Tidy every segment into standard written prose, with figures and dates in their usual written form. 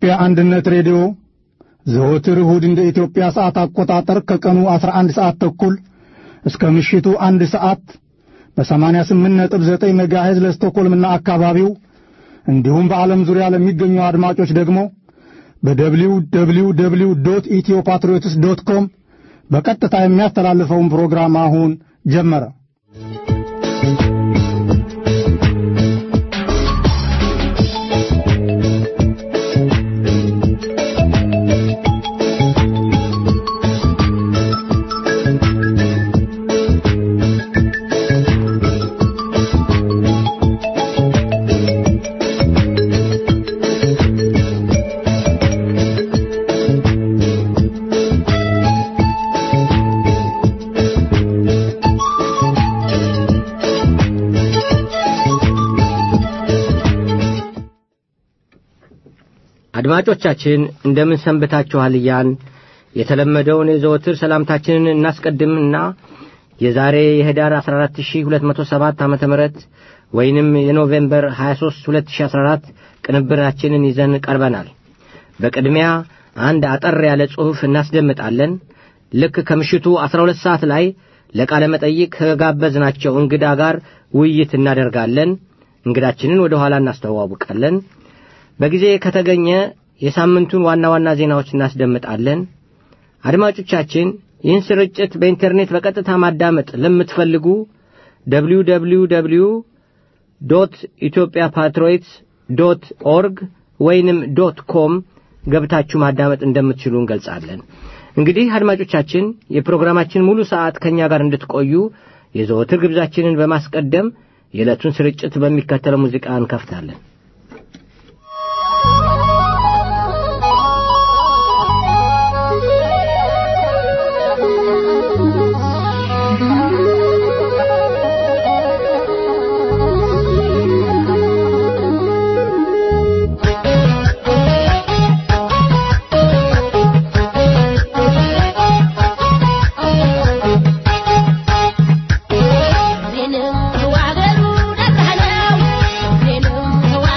የኢትዮጵያ አንድነት ሬዲዮ ዘወትር እሁድ እንደ ኢትዮጵያ ሰዓት አቆጣጠር ከቀኑ 11 ሰዓት ተኩል እስከ ምሽቱ 1 ሰዓት በ88.9 ሜጋሄዝ ለስቶኮልምና አካባቢው እንዲሁም በዓለም ዙሪያ ለሚገኙ አድማጮች ደግሞ www.ethiopatriots.com በቀጥታ የሚያስተላልፈውን ፕሮግራም አሁን ጀመረ። አድማጮቻችን እንደምን ሰንበታችኋል ያን የተለመደውን የዘወትር ሰላምታችንን እናስቀድምና የዛሬ የህዳር 14207 ዓመተ ምህረት ወይንም የኖቬምበር 23 2014 ቅንብራችንን ይዘን ቀርበናል። በቅድሚያ አንድ አጠር ያለ ጽሑፍ እናስደምጣለን። ልክ ከምሽቱ 12 ሰዓት ላይ ለቃለ መጠይቅ ከጋበዝናቸው እንግዳ ጋር ውይይት እናደርጋለን። እንግዳችንን ወደ ኋላ እናስተዋውቃለን። በጊዜ ከተገኘ የሳምንቱን ዋና ዋና ዜናዎች እናስደምጣለን። አድማጮቻችን ይህን ስርጭት በኢንተርኔት በቀጥታ ማዳመጥ ለምትፈልጉ www.ethiopiapatriots.org ወይንም .com ገብታችሁ ማዳመጥ እንደምትችሉ እንገልጻለን። እንግዲህ አድማጮቻችን የፕሮግራማችን ሙሉ ሰዓት ከኛ ጋር እንድትቆዩ የዘወትር ግብዣችንን በማስቀደም የዕለቱን ስርጭት በሚከተለው ሙዚቃ እንከፍታለን። Wow.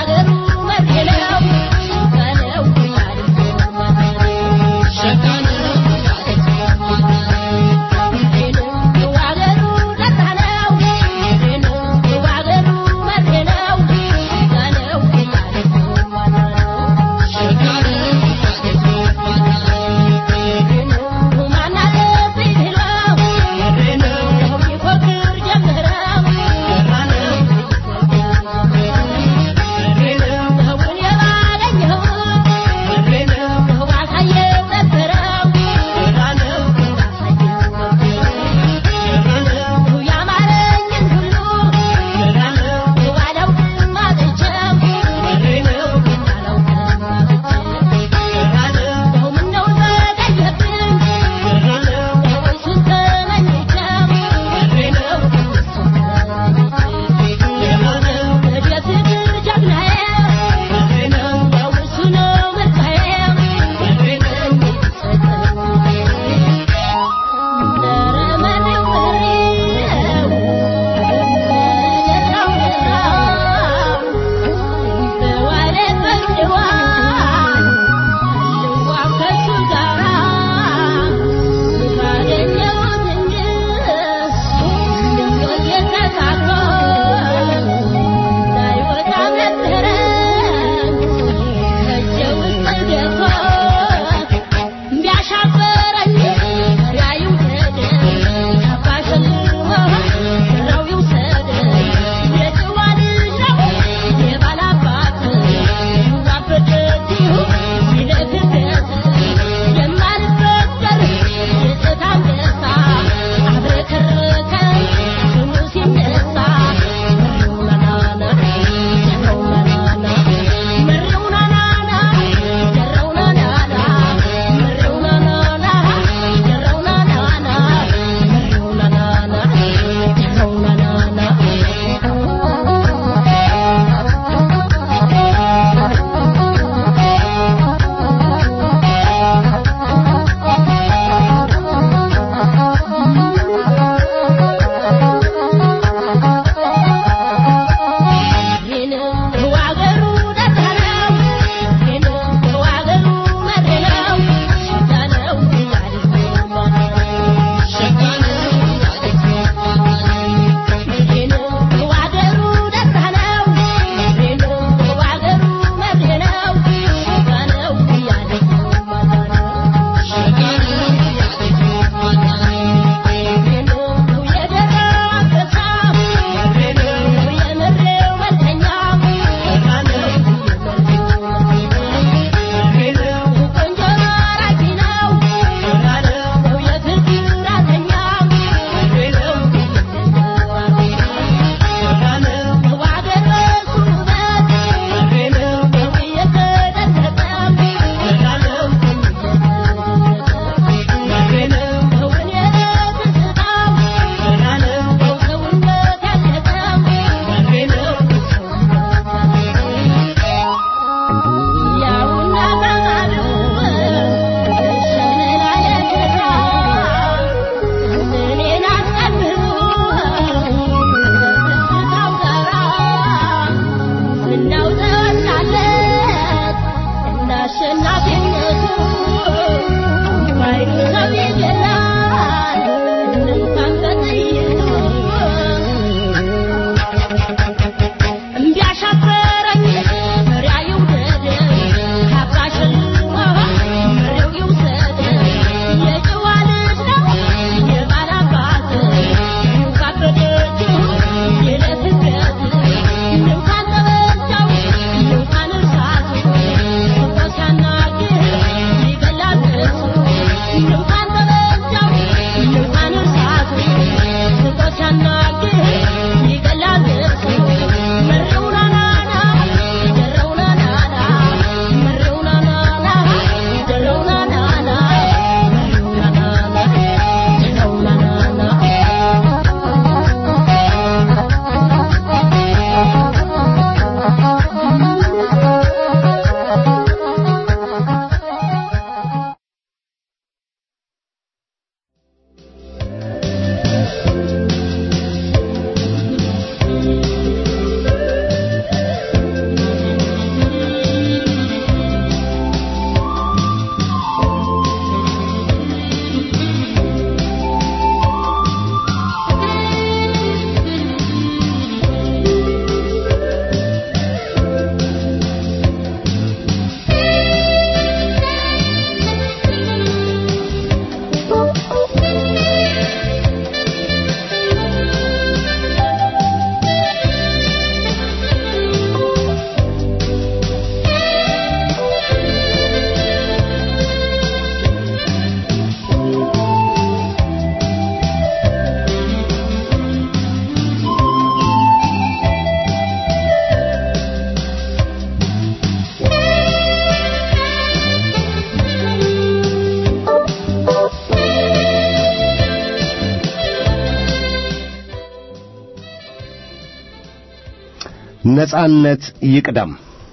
ነጻነት ይቅደም።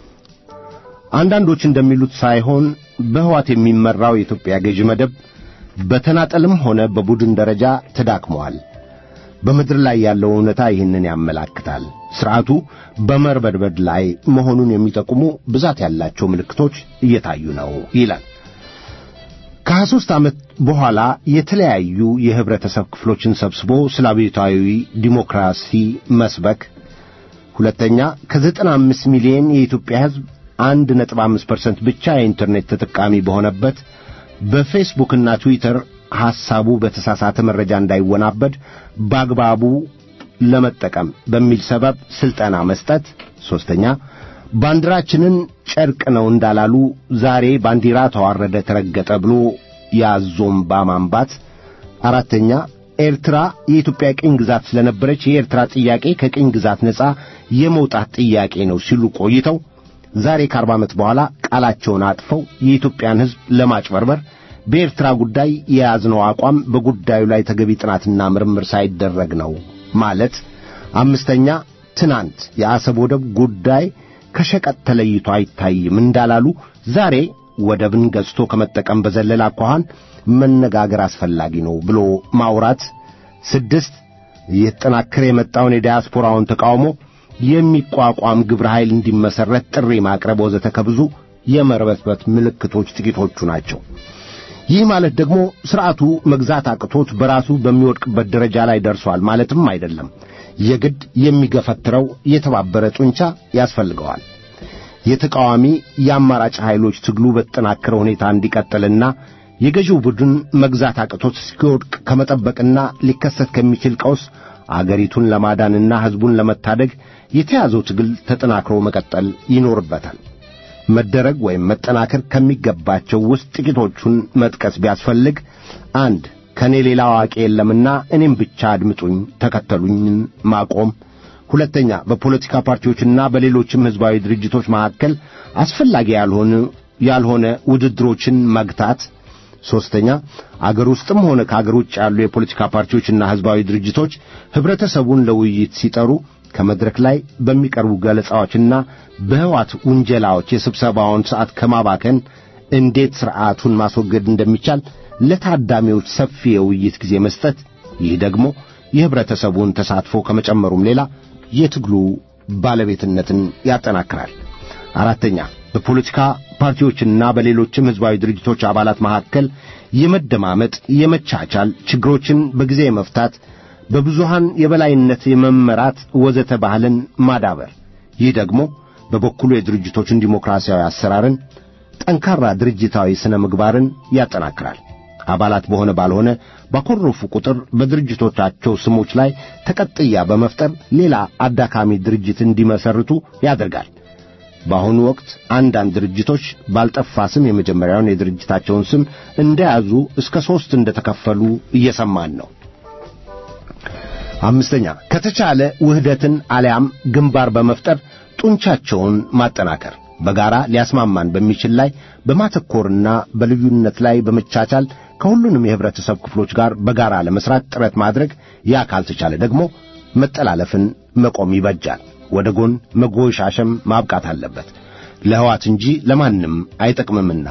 አንዳንዶች እንደሚሉት ሳይሆን በህዋት የሚመራው የኢትዮጵያ ገዢ መደብ በተናጠልም ሆነ በቡድን ደረጃ ተዳክመዋል። በምድር ላይ ያለው እውነታ ይህንን ያመለክታል። ስርዓቱ በመርበድበድ ላይ መሆኑን የሚጠቁሙ ብዛት ያላቸው ምልክቶች እየታዩ ነው ይላል። ከ23 ዓመት በኋላ የተለያዩ የህብረተሰብ ክፍሎችን ሰብስቦ ስለ አብዮታዊ ዲሞክራሲ መስበክ፣ ሁለተኛ ከ95 ሚሊዮን የኢትዮጵያ ህዝብ 1.5% ብቻ የኢንተርኔት ተጠቃሚ በሆነበት በፌስቡክ እና ትዊተር ሐሳቡ በተሳሳተ መረጃ እንዳይወናበድ በአግባቡ ለመጠቀም በሚል ሰበብ ስልጠና መስጠት፣ ሶስተኛ ባንዲራችንን ጨርቅ ነው እንዳላሉ ዛሬ ባንዲራ ተዋረደ ተረገጠ ብሎ ያዞምባ ማንባት፣ አራተኛ ኤርትራ የኢትዮጵያ ቅኝ ግዛት ስለነበረች የኤርትራ ጥያቄ ከቅኝ ግዛት ነጻ የመውጣት ጥያቄ ነው ሲሉ ቆይተው ዛሬ ከ40 ዓመት በኋላ ቃላቸውን አጥፈው የኢትዮጵያን ህዝብ ለማጭበርበር በኤርትራ ጉዳይ የያዝነው አቋም በጉዳዩ ላይ ተገቢ ጥናትና ምርምር ሳይደረግ ነው ማለት፣ አምስተኛ ትናንት የአሰብ ወደብ ጉዳይ ከሸቀጥ ተለይቶ አይታይም እንዳላሉ ዛሬ ወደብን ገዝቶ ከመጠቀም በዘለለ አኳኋን መነጋገር አስፈላጊ ነው ብሎ ማውራት፣ ስድስት እየተጠናከረ የመጣውን የዲያስፖራውን ተቃውሞ የሚቋቋም ግብረ ኃይል እንዲመሰረት ጥሪ ማቅረብ ወዘተ ከብዙ የመርበትበት ምልክቶች ጥቂቶቹ ናቸው። ይህ ማለት ደግሞ ስርዓቱ መግዛት አቅቶት በራሱ በሚወድቅበት ደረጃ ላይ ደርሷል ማለትም አይደለም። የግድ የሚገፈትረው የተባበረ ጡንቻ ያስፈልገዋል። የተቃዋሚ የአማራጭ ኃይሎች ትግሉ በተጠናከረ ሁኔታ እንዲቀጥልና የገዢው ቡድን መግዛት አቅቶት እስኪወድቅ ከመጠበቅና ሊከሰት ከሚችል ቀውስ አገሪቱን ለማዳንና ህዝቡን ለመታደግ የተያዘው ትግል ተጠናክሮ መቀጠል ይኖርበታል። መደረግ ወይም መጠናከር ከሚገባቸው ውስጥ ጥቂቶቹን መጥቀስ ቢያስፈልግ፣ አንድ ከኔ ሌላ አዋቂ የለምና እኔም ብቻ አድምጡኝ ተከተሉኝ ማቆም፣ ሁለተኛ በፖለቲካ ፓርቲዎችና በሌሎችም ህዝባዊ ድርጅቶች መካከል አስፈላጊ ያልሆነ ውድድሮችን መግታት፣ ሶስተኛ አገር ውስጥም ሆነ ከአገር ውጭ ያሉ የፖለቲካ ፓርቲዎችና ህዝባዊ ድርጅቶች ህብረተሰቡን ለውይይት ሲጠሩ ከመድረክ ላይ በሚቀርቡ ገለጻዎችና በህዋት ውንጀላዎች የስብሰባውን ሰዓት ከማባከን እንዴት ስርዓቱን ማስወገድ እንደሚቻል ለታዳሚዎች ሰፊ የውይይት ጊዜ መስጠት። ይህ ደግሞ የህብረተሰቡን ተሳትፎ ከመጨመሩም ሌላ የትግሉ ባለቤትነትን ያጠናክራል። አራተኛ በፖለቲካ ፓርቲዎችና በሌሎችም ሕዝባዊ ድርጅቶች አባላት መካከል የመደማመጥ የመቻቻል ችግሮችን በጊዜ የመፍታት በብዙሃን የበላይነት የመመራት ወዘተ ባህልን ማዳበር ይህ ደግሞ በበኩሉ የድርጅቶችን ዲሞክራሲያዊ አሰራርን ጠንካራ ድርጅታዊ ስነ ምግባርን ያጠናክራል አባላት በሆነ ባልሆነ ባኮረፉ ቁጥር በድርጅቶቻቸው ስሞች ላይ ተቀጥያ በመፍጠር ሌላ አዳካሚ ድርጅት እንዲመሰርቱ ያደርጋል በአሁኑ ወቅት አንዳንድ ድርጅቶች ባልጠፋ ስም የመጀመሪያውን የድርጅታቸውን ስም እንደያዙ እስከ 3 እንደተከፈሉ እየሰማን ነው አምስተኛ ከተቻለ ውህደትን አሊያም ግንባር በመፍጠር ጡንቻቸውን ማጠናከር በጋራ ሊያስማማን በሚችል ላይ በማተኮርና በልዩነት ላይ በመቻቻል ከሁሉንም የህብረተሰብ ክፍሎች ጋር በጋራ ለመስራት ጥረት ማድረግ ያ ካልተቻለ ደግሞ መጠላለፍን መቆም ይበጃል ወደ ጎን መጎሻሸም ማብቃት አለበት ለህዋት እንጂ ለማንም አይጠቅምምና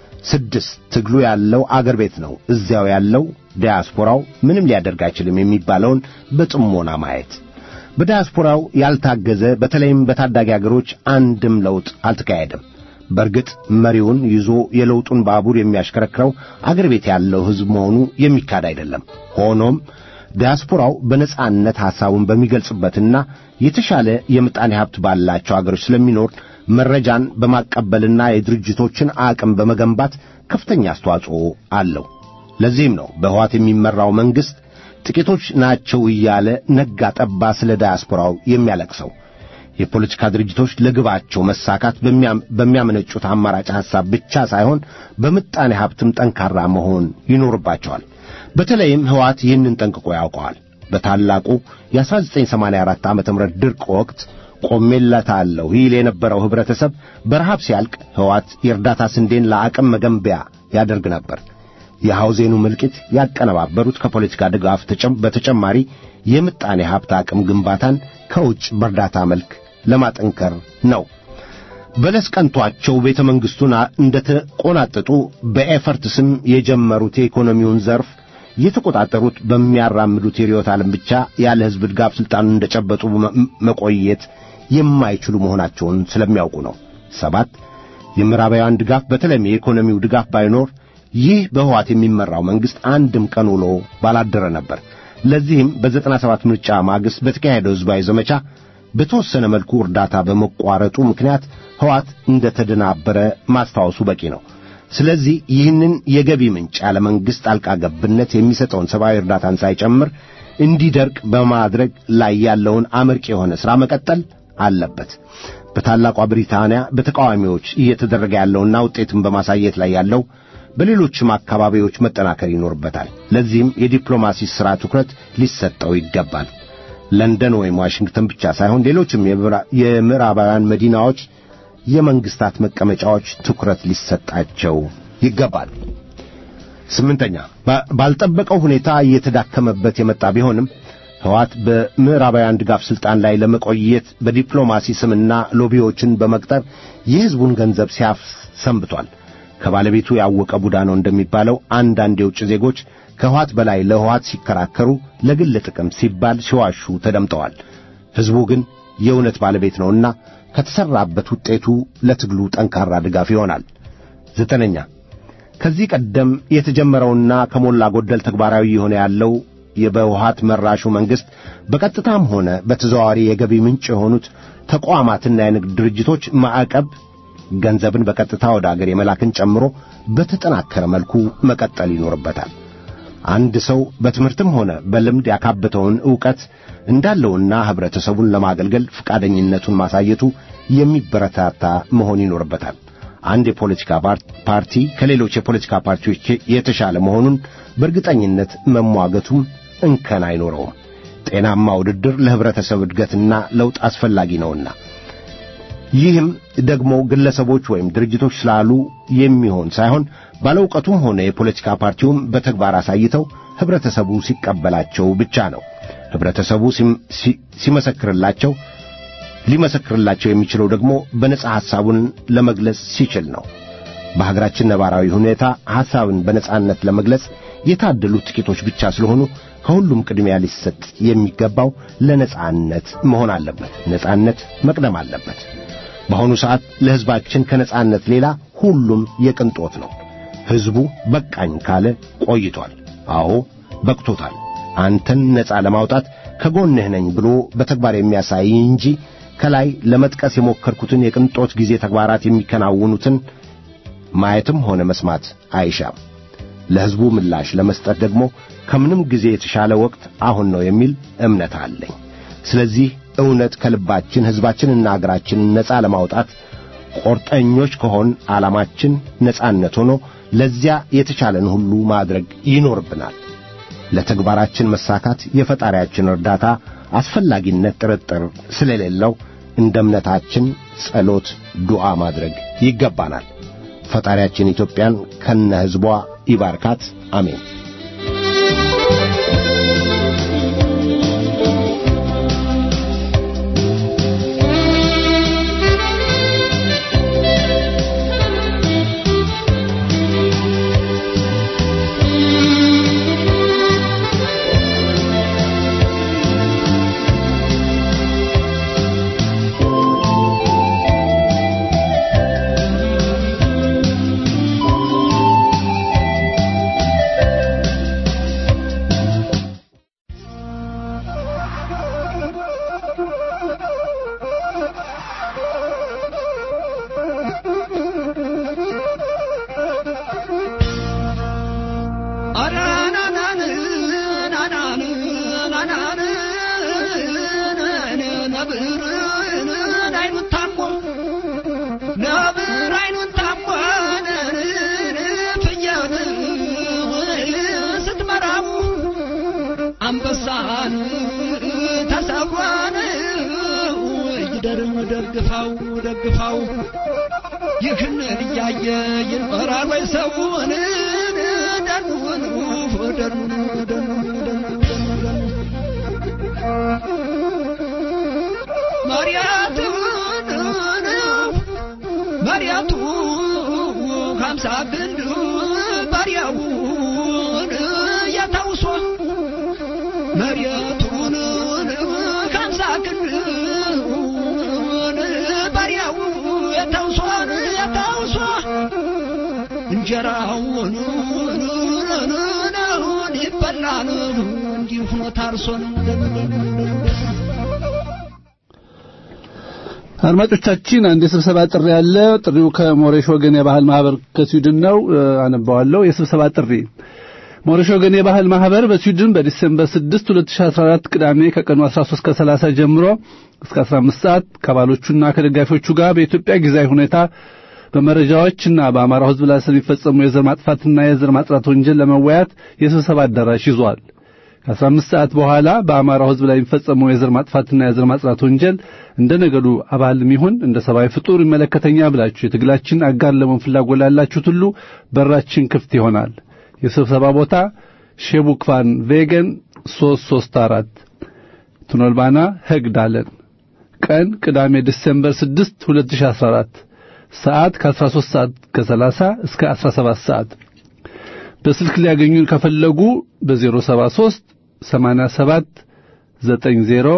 6 ትግሉ ያለው አገር ቤት ነው እዚያው ያለው ዲያስፖራው ምንም ሊያደርግ አይችልም የሚባለውን በጥሞና ማየት በዲያስፖራው ያልታገዘ በተለይም በታዳጊ አገሮች አንድም ለውጥ አልተካሄደም በርግጥ መሪውን ይዞ የለውጡን ባቡር የሚያሽከረክረው አገር ቤት ያለው ህዝብ መሆኑ የሚካድ አይደለም ሆኖም ዲያስፖራው በነጻነት ሐሳቡን በሚገልጽበትና የተሻለ የምጣኔ ሀብት ባላቸው አገሮች ስለሚኖር መረጃን በማቀበልና የድርጅቶችን አቅም በመገንባት ከፍተኛ አስተዋጽኦ አለው ለዚህም ነው በህዋት የሚመራው መንግስት ጥቂቶች ናቸው እያለ ነጋ ጠባ ስለ ዲያስፖራው የሚያለቅሰው የፖለቲካ ድርጅቶች ለግባቸው መሳካት በሚያመነጩት አማራጭ ሐሳብ ብቻ ሳይሆን በምጣኔ ሀብትም ጠንካራ መሆን ይኖርባቸዋል በተለይም ህዋት ይህንን ጠንቅቆ ያውቀዋል በታላቁ የ1984 ዓመተ ምህረት ድርቅ ወቅት ቆሜለታለሁ ይል የነበረው ህብረተሰብ በረሃብ ሲያልቅ ህዋት የእርዳታ ስንዴን ለአቅም መገንቢያ ያደርግ ነበር የሐውዜኑ ምልክት ያቀነባበሩት ከፖለቲካ ድጋፍ በተጨማሪ የምጣኔ ሀብት አቅም ግንባታን ከውጭ በእርዳታ መልክ ለማጠንከር ነው በለስ ቀንቷቸው ቤተ መንግስቱን እንደተቆናጠጡ በኤፈርት ስም የጀመሩት የኢኮኖሚውን ዘርፍ የተቆጣጠሩት በሚያራምዱት የሪዮት ዓለም ብቻ ያለ ህዝብ ድጋፍ ስልጣኑን እንደጨበጡ መቆየት የማይችሉ መሆናቸውን ስለሚያውቁ ነው 7 የምዕራባውያን ድጋፍ በተለይም የኢኮኖሚው ድጋፍ ባይኖር ይህ በህዋት የሚመራው መንግስት አንድም ቀን ውሎ ባላደረ ነበር ለዚህም በ97 ምርጫ ማግስት በተካሄደው ህዝባዊ ዘመቻ በተወሰነ መልኩ እርዳታ በመቋረጡ ምክንያት ህዋት እንደተደናበረ ማስታወሱ በቂ ነው ስለዚህ ይህንን የገቢ ምንጭ ያለ መንግስት ጣልቃ ገብነት የሚሰጠውን ሰብአዊ እርዳታን ሳይጨምር እንዲደርቅ በማድረግ ላይ ያለውን አመርቂ የሆነ ሥራ መቀጠል አለበት በታላቋ ብሪታንያ በተቃዋሚዎች እየተደረገ ያለውና ውጤትን በማሳየት ላይ ያለው በሌሎችም አካባቢዎች መጠናከር ይኖርበታል ለዚህም የዲፕሎማሲ ሥራ ትኩረት ሊሰጠው ይገባል ለንደን ወይም ዋሽንግተን ብቻ ሳይሆን ሌሎችም የምዕራባውያን መዲናዎች የመንግስታት መቀመጫዎች ትኩረት ሊሰጣቸው ይገባል 8ኛ ባልጠበቀው ሁኔታ እየተዳከመበት የመጣ ቢሆንም ህዋት በምዕራባውያን ድጋፍ ስልጣን ላይ ለመቆየት በዲፕሎማሲ ስምና ሎቢዎችን በመቅጠር የህዝቡን ገንዘብ ሲያፍስ ሰንብቷል ከባለቤቱ ያወቀ ቡዳ ነው እንደሚባለው አንዳንድ የውጭ ዜጎች ከህዋት በላይ ለህዋት ሲከራከሩ ለግል ጥቅም ሲባል ሲዋሹ ተደምጠዋል ህዝቡ ግን የእውነት ባለቤት ነውና ከተሰራበት ውጤቱ ለትግሉ ጠንካራ ድጋፍ ይሆናል 9ኛ ከዚህ ቀደም የተጀመረውና ከሞላ ጎደል ተግባራዊ የሆነ ያለው የበህዋት መራሹ መንግስት በቀጥታም ሆነ በተዘዋዋሪ የገቢ ምንጭ የሆኑት ተቋማትና የንግድ ድርጅቶች ማዕቀብ ገንዘብን በቀጥታ ወደ አገር የመላክን ጨምሮ በተጠናከረ መልኩ መቀጠል ይኖርበታል አንድ ሰው በትምህርትም ሆነ በልምድ ያካበተውን ዕውቀት እንዳለውና ህብረተሰቡን ለማገልገል ፍቃደኝነቱን ማሳየቱ የሚበረታታ መሆን ይኖርበታል አንድ የፖለቲካ ፓርቲ ከሌሎች የፖለቲካ ፓርቲዎች የተሻለ መሆኑን በእርግጠኝነት መሟገቱም እንከን አይኖረውም ጤናማ ውድድር ለህብረተሰብ እድገትና ለውጥ አስፈላጊ ነውና ይህም ደግሞ ግለሰቦች ወይም ድርጅቶች ስላሉ የሚሆን ሳይሆን ባለውቀቱም ሆነ የፖለቲካ ፓርቲውም በተግባር አሳይተው ህብረተሰቡ ሲቀበላቸው ብቻ ነው ህብረተሰቡ ሊመሰክርላቸው የሚችለው ደግሞ በነጻ ሐሳቡን ለመግለጽ ሲችል ነው በሀገራችን ነባራዊ ሁኔታ ሐሳብን በነጻነት ለመግለጽ የታደሉ ጥቂቶች ብቻ ስለሆኑ ከሁሉም ቅድሚያ ሊሰጥ የሚገባው ለነጻነት መሆን አለበት ነጻነት መቅደም አለበት በአሁኑ ሰዓት ለሕዝባችን ከነጻነት ሌላ ሁሉም የቅንጦት ነው። ሕዝቡ በቃኝ ካለ ቆይቷል። አዎ በቅቶታል። አንተን ነጻ ለማውጣት ከጎንህ ነኝ ብሎ በተግባር የሚያሳይ እንጂ ከላይ ለመጥቀስ የሞከርኩትን የቅንጦት ጊዜ ተግባራት የሚከናወኑትን ማየትም ሆነ መስማት አይሻም። ለሕዝቡ ምላሽ ለመስጠት ደግሞ ከምንም ጊዜ የተሻለ ወቅት አሁን ነው የሚል እምነት አለኝ። ስለዚህ እውነት ከልባችን ሕዝባችንና አገራችንን ነጻ ለማውጣት ቆርጠኞች ከሆን ዓላማችን ነጻነት ሆኖ ለዚያ የተቻለን ሁሉ ማድረግ ይኖርብናል። ለተግባራችን መሳካት የፈጣሪያችን እርዳታ አስፈላጊነት ጥርጥር ስለሌለው እንደ እምነታችን ጸሎት፣ ዱዓ ማድረግ ይገባናል። ፈጣሪያችን ኢትዮጵያን ከነ ሕዝቧ ይባርካት። አሜን። አንበሳን ተሰብሯን ይደርም ደግፋው ይህን እያየ ይኖራል ወይ ሰውን መሪያቱ ከምሳ ግንድ ባሪያውን ያታውሶ መሪያቱን ከምሳ ግንድ ባሪያው ያታውሶ እንጀራውን ይበላል እንዲሁ ነው ታርሶን። አድማጮቻችን አንድ የስብሰባ ጥሪ ያለ። ጥሪው ከሞሬሽ ወገን የባህል ማህበር ከስዊድን ነው። አነባዋለሁ። የስብሰባ ጥሪ ሞሬሽ ወገን የባህል ማህበር በስዊድን በዲሴምበር 6 2014 ቅዳሜ ከቀኑ 13:30 ጀምሮ እስከ 15 ሰዓት ከባሎቹና ከደጋፊዎቹ ጋር በኢትዮጵያ ጊዜያዊ ሁኔታ በመረጃዎችና በአማራው ሕዝብ ላይ ስለሚፈጸሙ የዘር ማጥፋትና የዘር ማጥራት ወንጀል ለመወያየት የስብሰባ አዳራሽ ይዟል። ከ15 ሰዓት በኋላ በአማራው ሕዝብ ላይ የሚፈጸመው የዘር ማጥፋትና የዘር ማጥራት ወንጀል እንደ ነገዱ አባልም ይሁን እንደ ሰብአዊ ፍጡር ይመለከተኛ ብላችሁ የትግላችን አጋር ለመሆን ፍላጎት ላላችሁት ሁሉ በራችን ክፍት ይሆናል። የስብሰባ ቦታ ሼቡክቫን ቬገን 334 ቱኖልባና ሄግዳለን። ቀን ቅዳሜ ዲሴምበር 6 2014 ሰዓት ከ13 ሰዓት ከ30 እስከ 17 ሰዓት። በስልክ ሊያገኙን ከፈለጉ በ073 87 90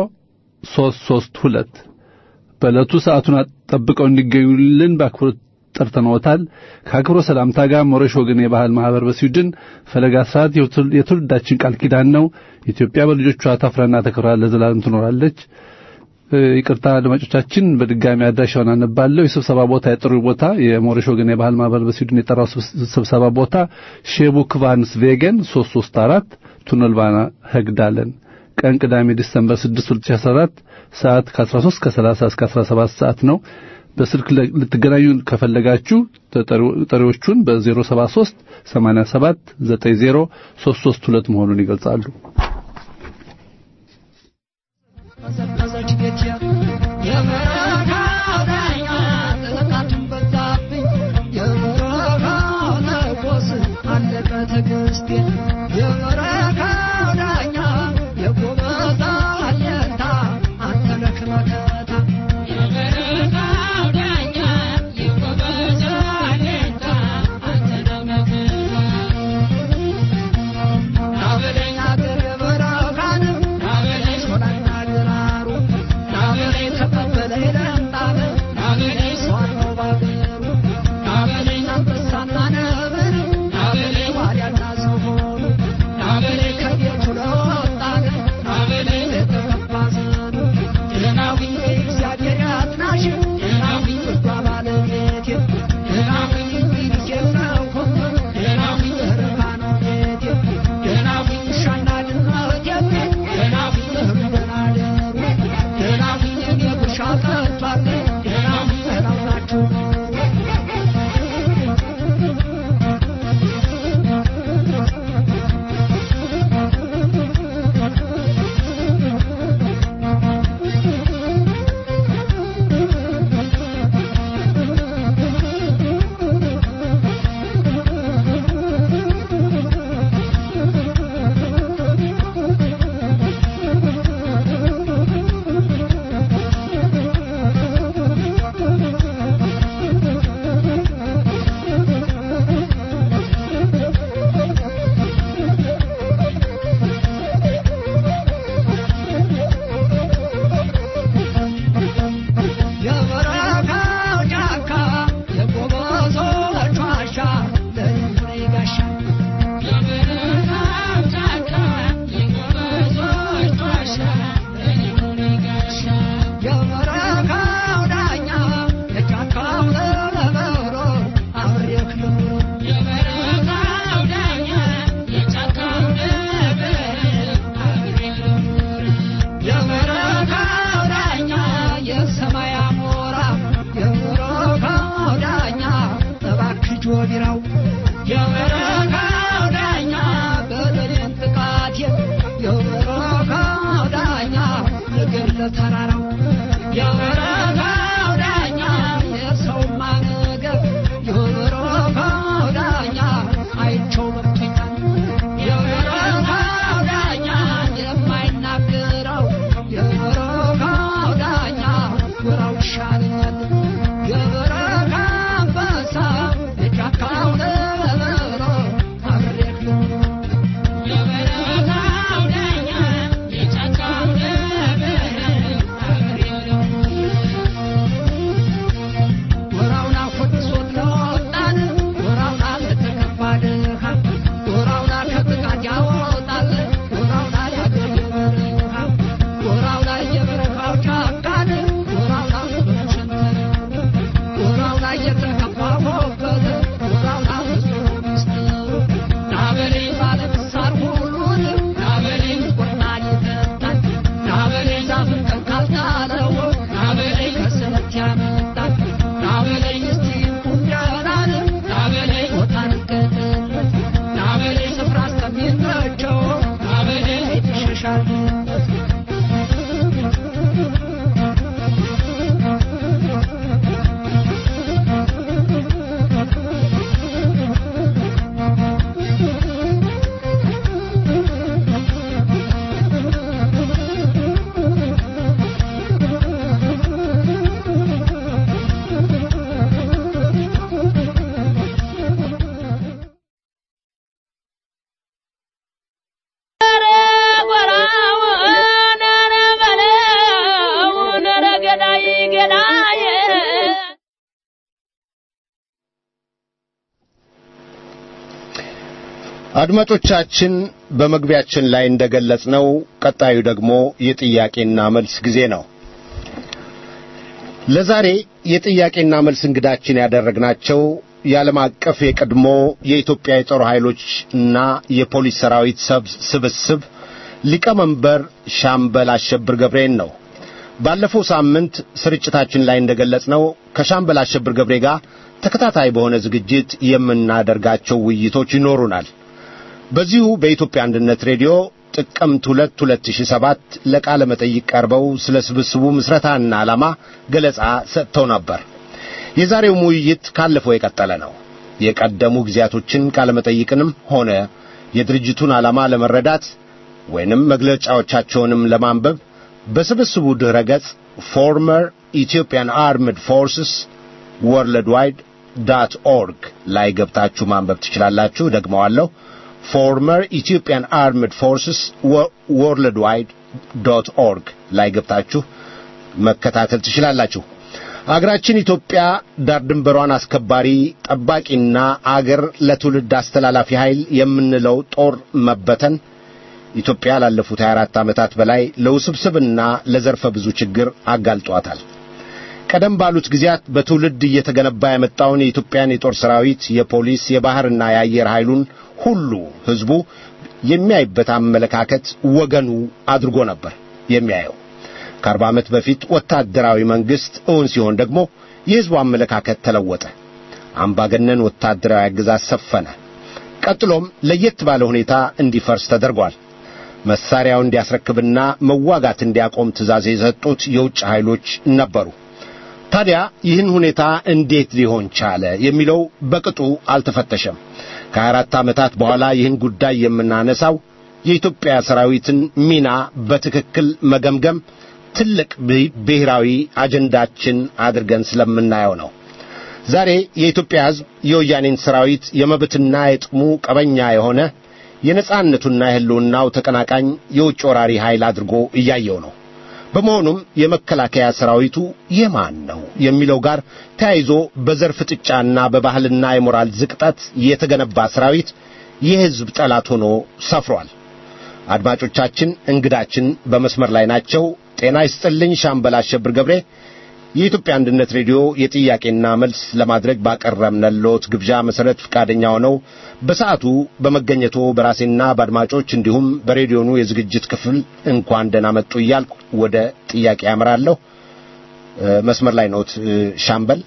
332 በዕለቱ ሰዓቱን ጠብቀው እንዲገኙልን በአክብሮት ጠርተነዎታል። ከአክብሮ ሰላምታ ጋር ሞሬሽ ወገን የባህል ማህበር በስዊድን ፈለጋ ሰዓት የትውልዳችን ቃል ኪዳን ነው። ኢትዮጵያ በልጆቿ ታፍራና ተከብራ ለዘላለም ትኖራለች። ይቅርታ አድማጮቻችን፣ በድጋሚ አድራሻውን አነባለሁ። የስብሰባ ቦታ የጥሪው ቦታ የሞሬሽ ወገን የባህል ማህበር በስዊድን የጠራው ስብሰባ ቦታ ሼቡክቫንስ ቬገን 334 ቱነልባና ሄግዳለን። ቀን ቅዳሜ ዲሴምበር 6 2014 ሰዓት ከ13 ከ30 እስከ 17 ሰዓት ነው። በስልክ ልትገናኙ ከፈለጋችሁ ጠሪዎቹን በ073 87 90 332 መሆኑን ይገልጻሉ። I'm አድማጮቻችን በመግቢያችን ላይ እንደገለጽነው ቀጣዩ ደግሞ የጥያቄና መልስ ጊዜ ነው። ለዛሬ የጥያቄና መልስ እንግዳችን ያደረግናቸው የዓለም አቀፍ የቀድሞ የኢትዮጵያ የጦር ኃይሎችና የፖሊስ ሰራዊት ስብስብ ሊቀመንበር ሻምበል አሸብር ገብሬን ነው። ባለፈው ሳምንት ስርጭታችን ላይ እንደገለጽነው ከሻምበል አሸብር ገብሬ ጋር ተከታታይ በሆነ ዝግጅት የምናደርጋቸው ውይይቶች ይኖሩናል። በዚሁ በኢትዮጵያ አንድነት ሬዲዮ ጥቅምት 2 2007 ለቃለ መጠይቅ ቀርበው ስለ ስብስቡ ምስረታና ዓላማ ገለጻ ሰጥተው ነበር። የዛሬው ውይይት ካለፈው የቀጠለ ነው። የቀደሙ ጊዜያቶችን ቃለ መጠይቅንም ሆነ የድርጅቱን ዓላማ ለመረዳት ወይንም መግለጫዎቻቸውንም ለማንበብ በስብስቡ ድረገጽ former Ethiopian Armed Forces worldwide.org ላይ ገብታችሁ ማንበብ ትችላላችሁ። ደግመዋለሁ። former Ethiopian Armed Forces worldwide.org ላይ ገብታችሁ መከታተል ትችላላችሁ። አገራችን ኢትዮጵያ ዳር ድንበሯን አስከባሪ ጠባቂና አገር ለትውልድ አስተላላፊ ኃይል የምንለው ጦር መበተን ኢትዮጵያ ላለፉት 24 ዓመታት በላይ ለውስብስብና ለዘርፈ ብዙ ችግር አጋልጧታል። ቀደም ባሉት ጊዜያት በትውልድ እየተገነባ የመጣውን የኢትዮጵያን የጦር ሰራዊት፣ የፖሊስ፣ የባህርና የአየር ኃይሉን ሁሉ ህዝቡ የሚያይበት አመለካከት ወገኑ አድርጎ ነበር የሚያየው። ከ40 ዓመት በፊት ወታደራዊ መንግስት እውን ሲሆን ደግሞ የህዝቡ አመለካከት ተለወጠ። አምባገነን ወታደራዊ አገዛዝ ሰፈነ። ቀጥሎም ለየት ባለ ሁኔታ እንዲፈርስ ተደርጓል። መሳሪያውን እንዲያስረክብና መዋጋት እንዲያቆም ትእዛዝ የሰጡት የውጭ ኃይሎች ነበሩ። ታዲያ ይህን ሁኔታ እንዴት ሊሆን ቻለ የሚለው በቅጡ አልተፈተሸም። ከ24 ዓመታት በኋላ ይህን ጉዳይ የምናነሳው የኢትዮጵያ ሰራዊትን ሚና በትክክል መገምገም ትልቅ ብሔራዊ አጀንዳችን አድርገን ስለምናየው ነው። ዛሬ የኢትዮጵያ ሕዝብ የወያኔን ሰራዊት የመብትና የጥቅሙ ቀበኛ የሆነ የነጻነቱና የህልውናው ተቀናቃኝ የውጭ ወራሪ ኃይል አድርጎ እያየው ነው። በመሆኑም የመከላከያ ሰራዊቱ የማን ነው የሚለው ጋር ተያይዞ በዘር ፍጥጫና በባህልና የሞራል ዝቅጠት የተገነባ ሰራዊት የህዝብ ጠላት ሆኖ ሰፍሯል። አድማጮቻችን እንግዳችን በመስመር ላይ ናቸው። ጤና ይስጥልኝ ሻምበል አሸብር ገብሬ። የኢትዮጵያ አንድነት ሬዲዮ የጥያቄና መልስ ለማድረግ ባቀረብነልዎት ግብዣ መሰረት ፍቃደኛ ሆነው በሰዓቱ በመገኘቶ በራሴና በአድማጮች እንዲሁም በሬዲዮኑ የዝግጅት ክፍል እንኳን ደህና መጡ እያልኩ ወደ ጥያቄ ያመራለሁ። መስመር ላይ ነዎት ሻምበል?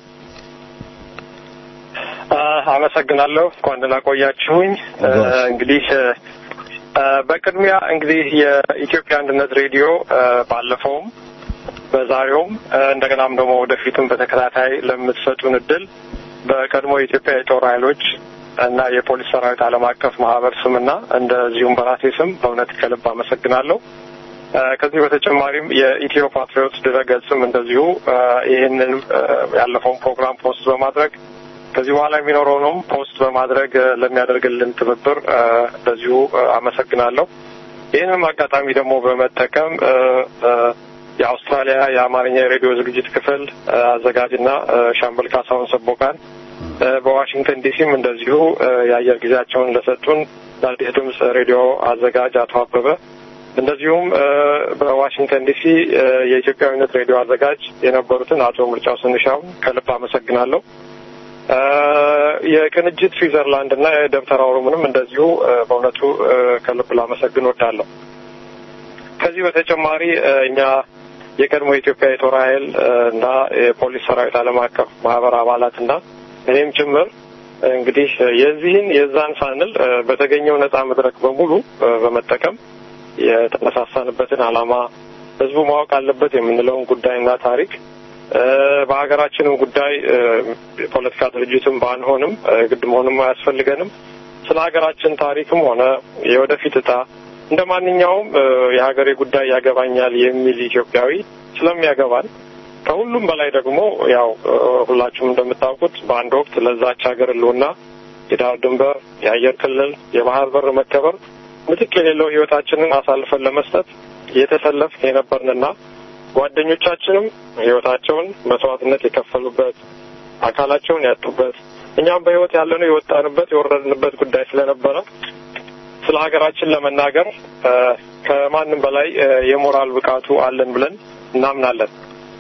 አመሰግናለሁ። እንኳን ደህና ቆያችሁኝ። እንግዲህ በቅድሚያ እንግዲህ የኢትዮጵያ አንድነት ሬዲዮ ባለፈውም በዛሬውም እንደገናም ደግሞ ወደፊትም በተከታታይ ለምትሰጡን እድል በቀድሞ የኢትዮጵያ የጦር ኃይሎች እና የፖሊስ ሰራዊት ዓለም አቀፍ ማህበር ስምና እንደዚሁም በራሴ ስም በእውነት ከልብ አመሰግናለሁ። ከዚህ በተጨማሪም የኢትዮ ፓትሪዮት ድረገጽም እንደዚሁ ይህንን ያለፈውን ፕሮግራም ፖስት በማድረግ ከዚህ በኋላ የሚኖረውንም ፖስት በማድረግ ለሚያደርግልን ትብብር እንደዚሁ አመሰግናለሁ። ይህንም አጋጣሚ ደግሞ በመጠቀም የአውስትራሊያ የአማርኛ የሬዲዮ ዝግጅት ክፍል አዘጋጅና ሻምበል ካሳሁን ሰቦቃን በዋሽንግተን ዲሲም እንደዚሁ የአየር ጊዜያቸውን ለሰጡን ለአዲስ ድምፅ ሬዲዮ አዘጋጅ አቶ አበበ እንደዚሁም በዋሽንግተን ዲሲ የኢትዮጵያዊነት ሬዲዮ አዘጋጅ የነበሩትን አቶ ምርጫው ስንሻው ከልብ አመሰግናለሁ። የቅንጅት ስዊዘርላንድ እና የደብተራ ኦሮሞንም እንደዚሁ በእውነቱ ከልብ ላመሰግን ወዳለሁ። ከዚህ በተጨማሪ እኛ የቀድሞ የኢትዮጵያ የጦር ኃይል እና የፖሊስ ሰራዊት ዓለም አቀፍ ማህበር አባላትና እኔም ጭምር እንግዲህ የዛን ሳንል በተገኘው ነጻ መድረክ በሙሉ በመጠቀም የተነሳሳንበትን ዓላማ ህዝቡ ማወቅ አለበት የምንለውን ጉዳይና ታሪክ በሀገራችንም ጉዳይ የፖለቲካ ድርጅትም ባንሆንም ግድ መሆንም አያስፈልገንም ስለ ሀገራችን ታሪክም ሆነ የወደፊት ዕጣ እንደ ማንኛውም የሀገሬ ጉዳይ ያገባኛል የሚል ኢትዮጵያዊ ስለሚያገባን ከሁሉም በላይ ደግሞ ያው ሁላችሁም እንደምታውቁት በአንድ ወቅት ለዛች ሀገር ህልውና የዳር ድንበር፣ የአየር ክልል፣ የባህር በር መከበር ምትክ የሌለው ህይወታችንን አሳልፈን ለመስጠት የተሰለፍን የነበርንና ጓደኞቻችንም ህይወታቸውን መስዋዕትነት የከፈሉበት አካላቸውን ያጡበት እኛም በህይወት ያለነው የወጣንበት የወረድንበት ጉዳይ ስለነበረ ስለ ሀገራችን ለመናገር ከማንም በላይ የሞራል ብቃቱ አለን ብለን እናምናለን።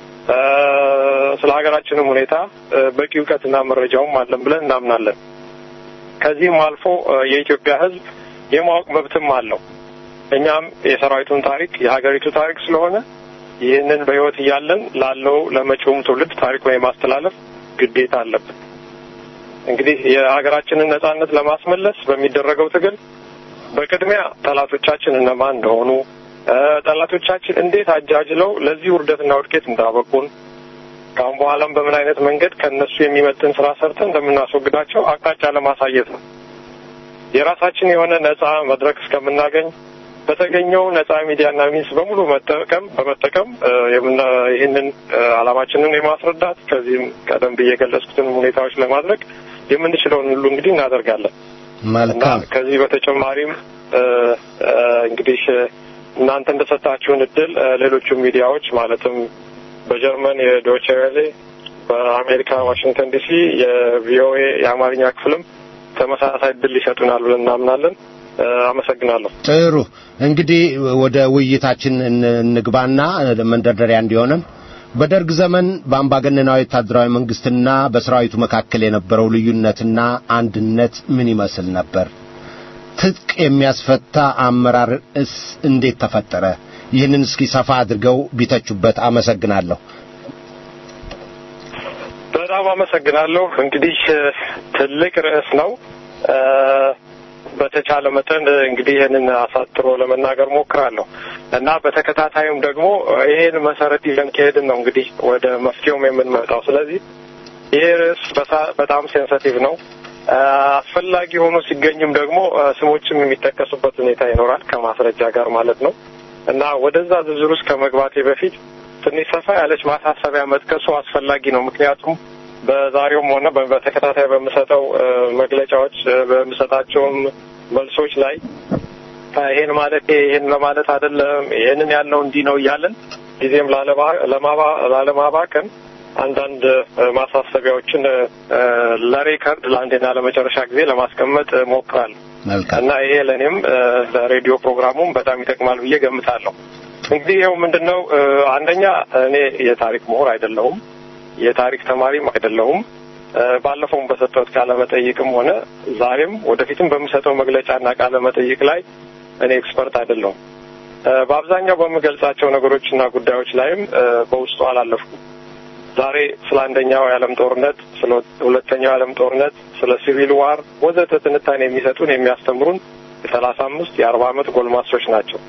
ስለ ሀገራችንም ሁኔታ በቂ ዕውቀትና መረጃውም አለን ብለን እናምናለን። ከዚህም አልፎ የኢትዮጵያ ሕዝብ የማወቅ መብትም አለው። እኛም የሰራዊቱን ታሪክ የሀገሪቱ ታሪክ ስለሆነ ይህንን በሕይወት እያለን ላለው ለመጪውም ትውልድ ታሪኩን የማስተላለፍ ግዴታ አለብን። እንግዲህ የሀገራችንን ነጻነት ለማስመለስ በሚደረገው ትግል በቅድሚያ ጠላቶቻችን እነማን እንደሆኑ፣ ጠላቶቻችን እንዴት አጃጅለው ለዚህ ውርደትና ውድቀት እንዳበቁን፣ ካሁን በኋላም በምን አይነት መንገድ ከነሱ የሚመጥን ስራ ሰርተን እንደምናስወግዳቸው አቅጣጫ ለማሳየት ነው። የራሳችን የሆነ ነጻ መድረክ እስከምናገኝ በተገኘው ነጻ ሚዲያና ሚንስ በሙሉ በመጠቀም ይህንን ዓላማችንን የማስረዳት ከዚህም ቀደም ብዬ የገለጽኩትን ሁኔታዎች ለማድረግ የምንችለውን ሁሉ እንግዲህ እናደርጋለን። መልካም። ከዚህ በተጨማሪም እንግዲህ እናንተ እንደሰጣችሁን እድል ሌሎቹ ሚዲያዎች ማለትም በጀርመን የዶቼ ቬለ፣ በአሜሪካ ዋሽንግተን ዲሲ የቪኦኤ የአማርኛ ክፍልም ተመሳሳይ እድል ይሰጡናል ብለን እናምናለን። አመሰግናለሁ። ጥሩ እንግዲህ ወደ ውይይታችን እንግባና መንደርደሪያ እንዲሆነን በደርግ ዘመን በአምባገነናዊ ወታደራዊ መንግስትና በሰራዊቱ መካከል የነበረው ልዩነትና አንድነት ምን ይመስል ነበር? ትጥቅ የሚያስፈታ አመራርስ እንዴት ተፈጠረ? ይህንን እስኪ ሰፋ አድርገው ቢተቹበት። አመሰግናለሁ። በጣም አመሰግናለሁ። እንግዲህ ትልቅ ርዕስ ነው። በተቻለ መጠን እንግዲህ ይህንን አሳጥሮ ለመናገር ሞክራለሁ እና በተከታታዩም ደግሞ ይሄን መሰረት ይዘን ከሄድን ነው እንግዲህ ወደ መፍትሄውም የምንመጣው። ስለዚህ ይሄ ርዕስ በጣም ሴንሲቲቭ ነው። አስፈላጊ ሆኖ ሲገኝም ደግሞ ስሞችም የሚጠቀሱበት ሁኔታ ይኖራል ከማስረጃ ጋር ማለት ነው እና ወደዛ ዝርዝር ውስጥ ከመግባቴ በፊት ትንሽ ሰፋ ያለች ማሳሰቢያ መጥቀሱ አስፈላጊ ነው። ምክንያቱም በዛሬውም ሆነ በተከታታይ በምሰጠው መግለጫዎች በምሰጣቸውም መልሶች ላይ ይሄን ማለት ይሄን ለማለት አይደለም ይሄንን ያለው እንዲህ ነው እያለን ጊዜም ላለማባከን አንዳንድ ማሳሰቢያዎችን ለሬከርድ ለአንዴና ለመጨረሻ ጊዜ ለማስቀመጥ ሞክራለሁ እና ይሄ ለኔም ለሬዲዮ ፕሮግራሙም በጣም ይጠቅማል ብዬ ገምታለሁ። እንግዲህ ይሄው ምንድነው አንደኛ እኔ የታሪክ ምሁር አይደለሁም፣ የታሪክ ተማሪም አይደለሁም። ባለፈውም በሰጠሁት ቃለ መጠይቅም ሆነ ዛሬም ወደፊትም በምሰጠው መግለጫና ቃለ መጠይቅ ላይ እኔ ኤክስፐርት አይደለሁም። በአብዛኛው በምገልጻቸው ነገሮችና ጉዳዮች ላይም በውስጡ አላለፍኩም። ዛሬ ስለ አንደኛው የዓለም ጦርነት፣ ስለ ሁለተኛው የዓለም ጦርነት፣ ስለ ሲቪል ዋር ወዘተ ትንታኔ የሚሰጡን የሚያስተምሩን የ35 የ40 ዓመት ጎልማሶች ናቸው።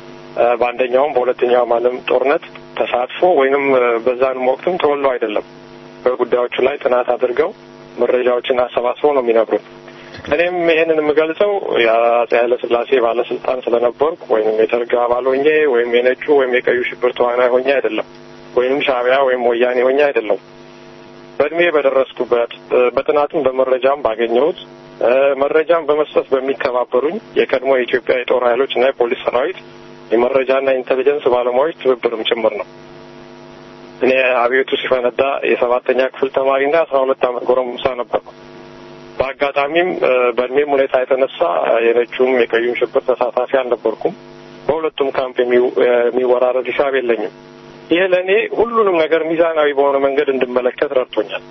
በአንደኛውም በሁለተኛውም ዓለም ጦርነት ተሳትፎ ወይንም በዛንም ወቅትም ተወልደው አይደለም። በጉዳዮቹ ላይ ጥናት አድርገው መረጃዎችን አሰባስበው ነው የሚነግሩን። እኔም ይሄንን የምገልጸው የአፄ ኃይለ ሥላሴ ባለስልጣን ስለነበርኩ ወይንም የደርግ አባል ሆኜ ወይም የነጩ ወይም የቀዩ ሽብር ተዋናይ ሆኜ አይደለም፣ ወይንም ሻዕቢያ ወይም ወያኔ ሆኜ አይደለም። በእድሜ በደረስኩበት በጥናትም በመረጃም ባገኘሁት መረጃም በመስጠት በሚከባበሩኝ የቀድሞ የኢትዮጵያ የጦር ኃይሎች እና የፖሊስ ሰራዊት የመረጃና ኢንተሊጀንስ ባለሙያዎች ትብብርም ጭምር ነው። እኔ አብዮቱ ሲፈነዳ የ7ኛ ክፍል ተማሪና 12 ዓመት ጎረምሳ ነበርኩ። በአጋጣሚም በእድሜም ሁኔታ የተነሳ የነጩም የቀዩም ሽብር ተሳታፊ አልነበርኩም። በሁለቱም ካምፕ የሚወራረድ ሂሳብ የለኝም። ይህ ለእኔ ሁሉንም ነገር ሚዛናዊ በሆነ መንገድ እንድመለከት ረድቶኛል።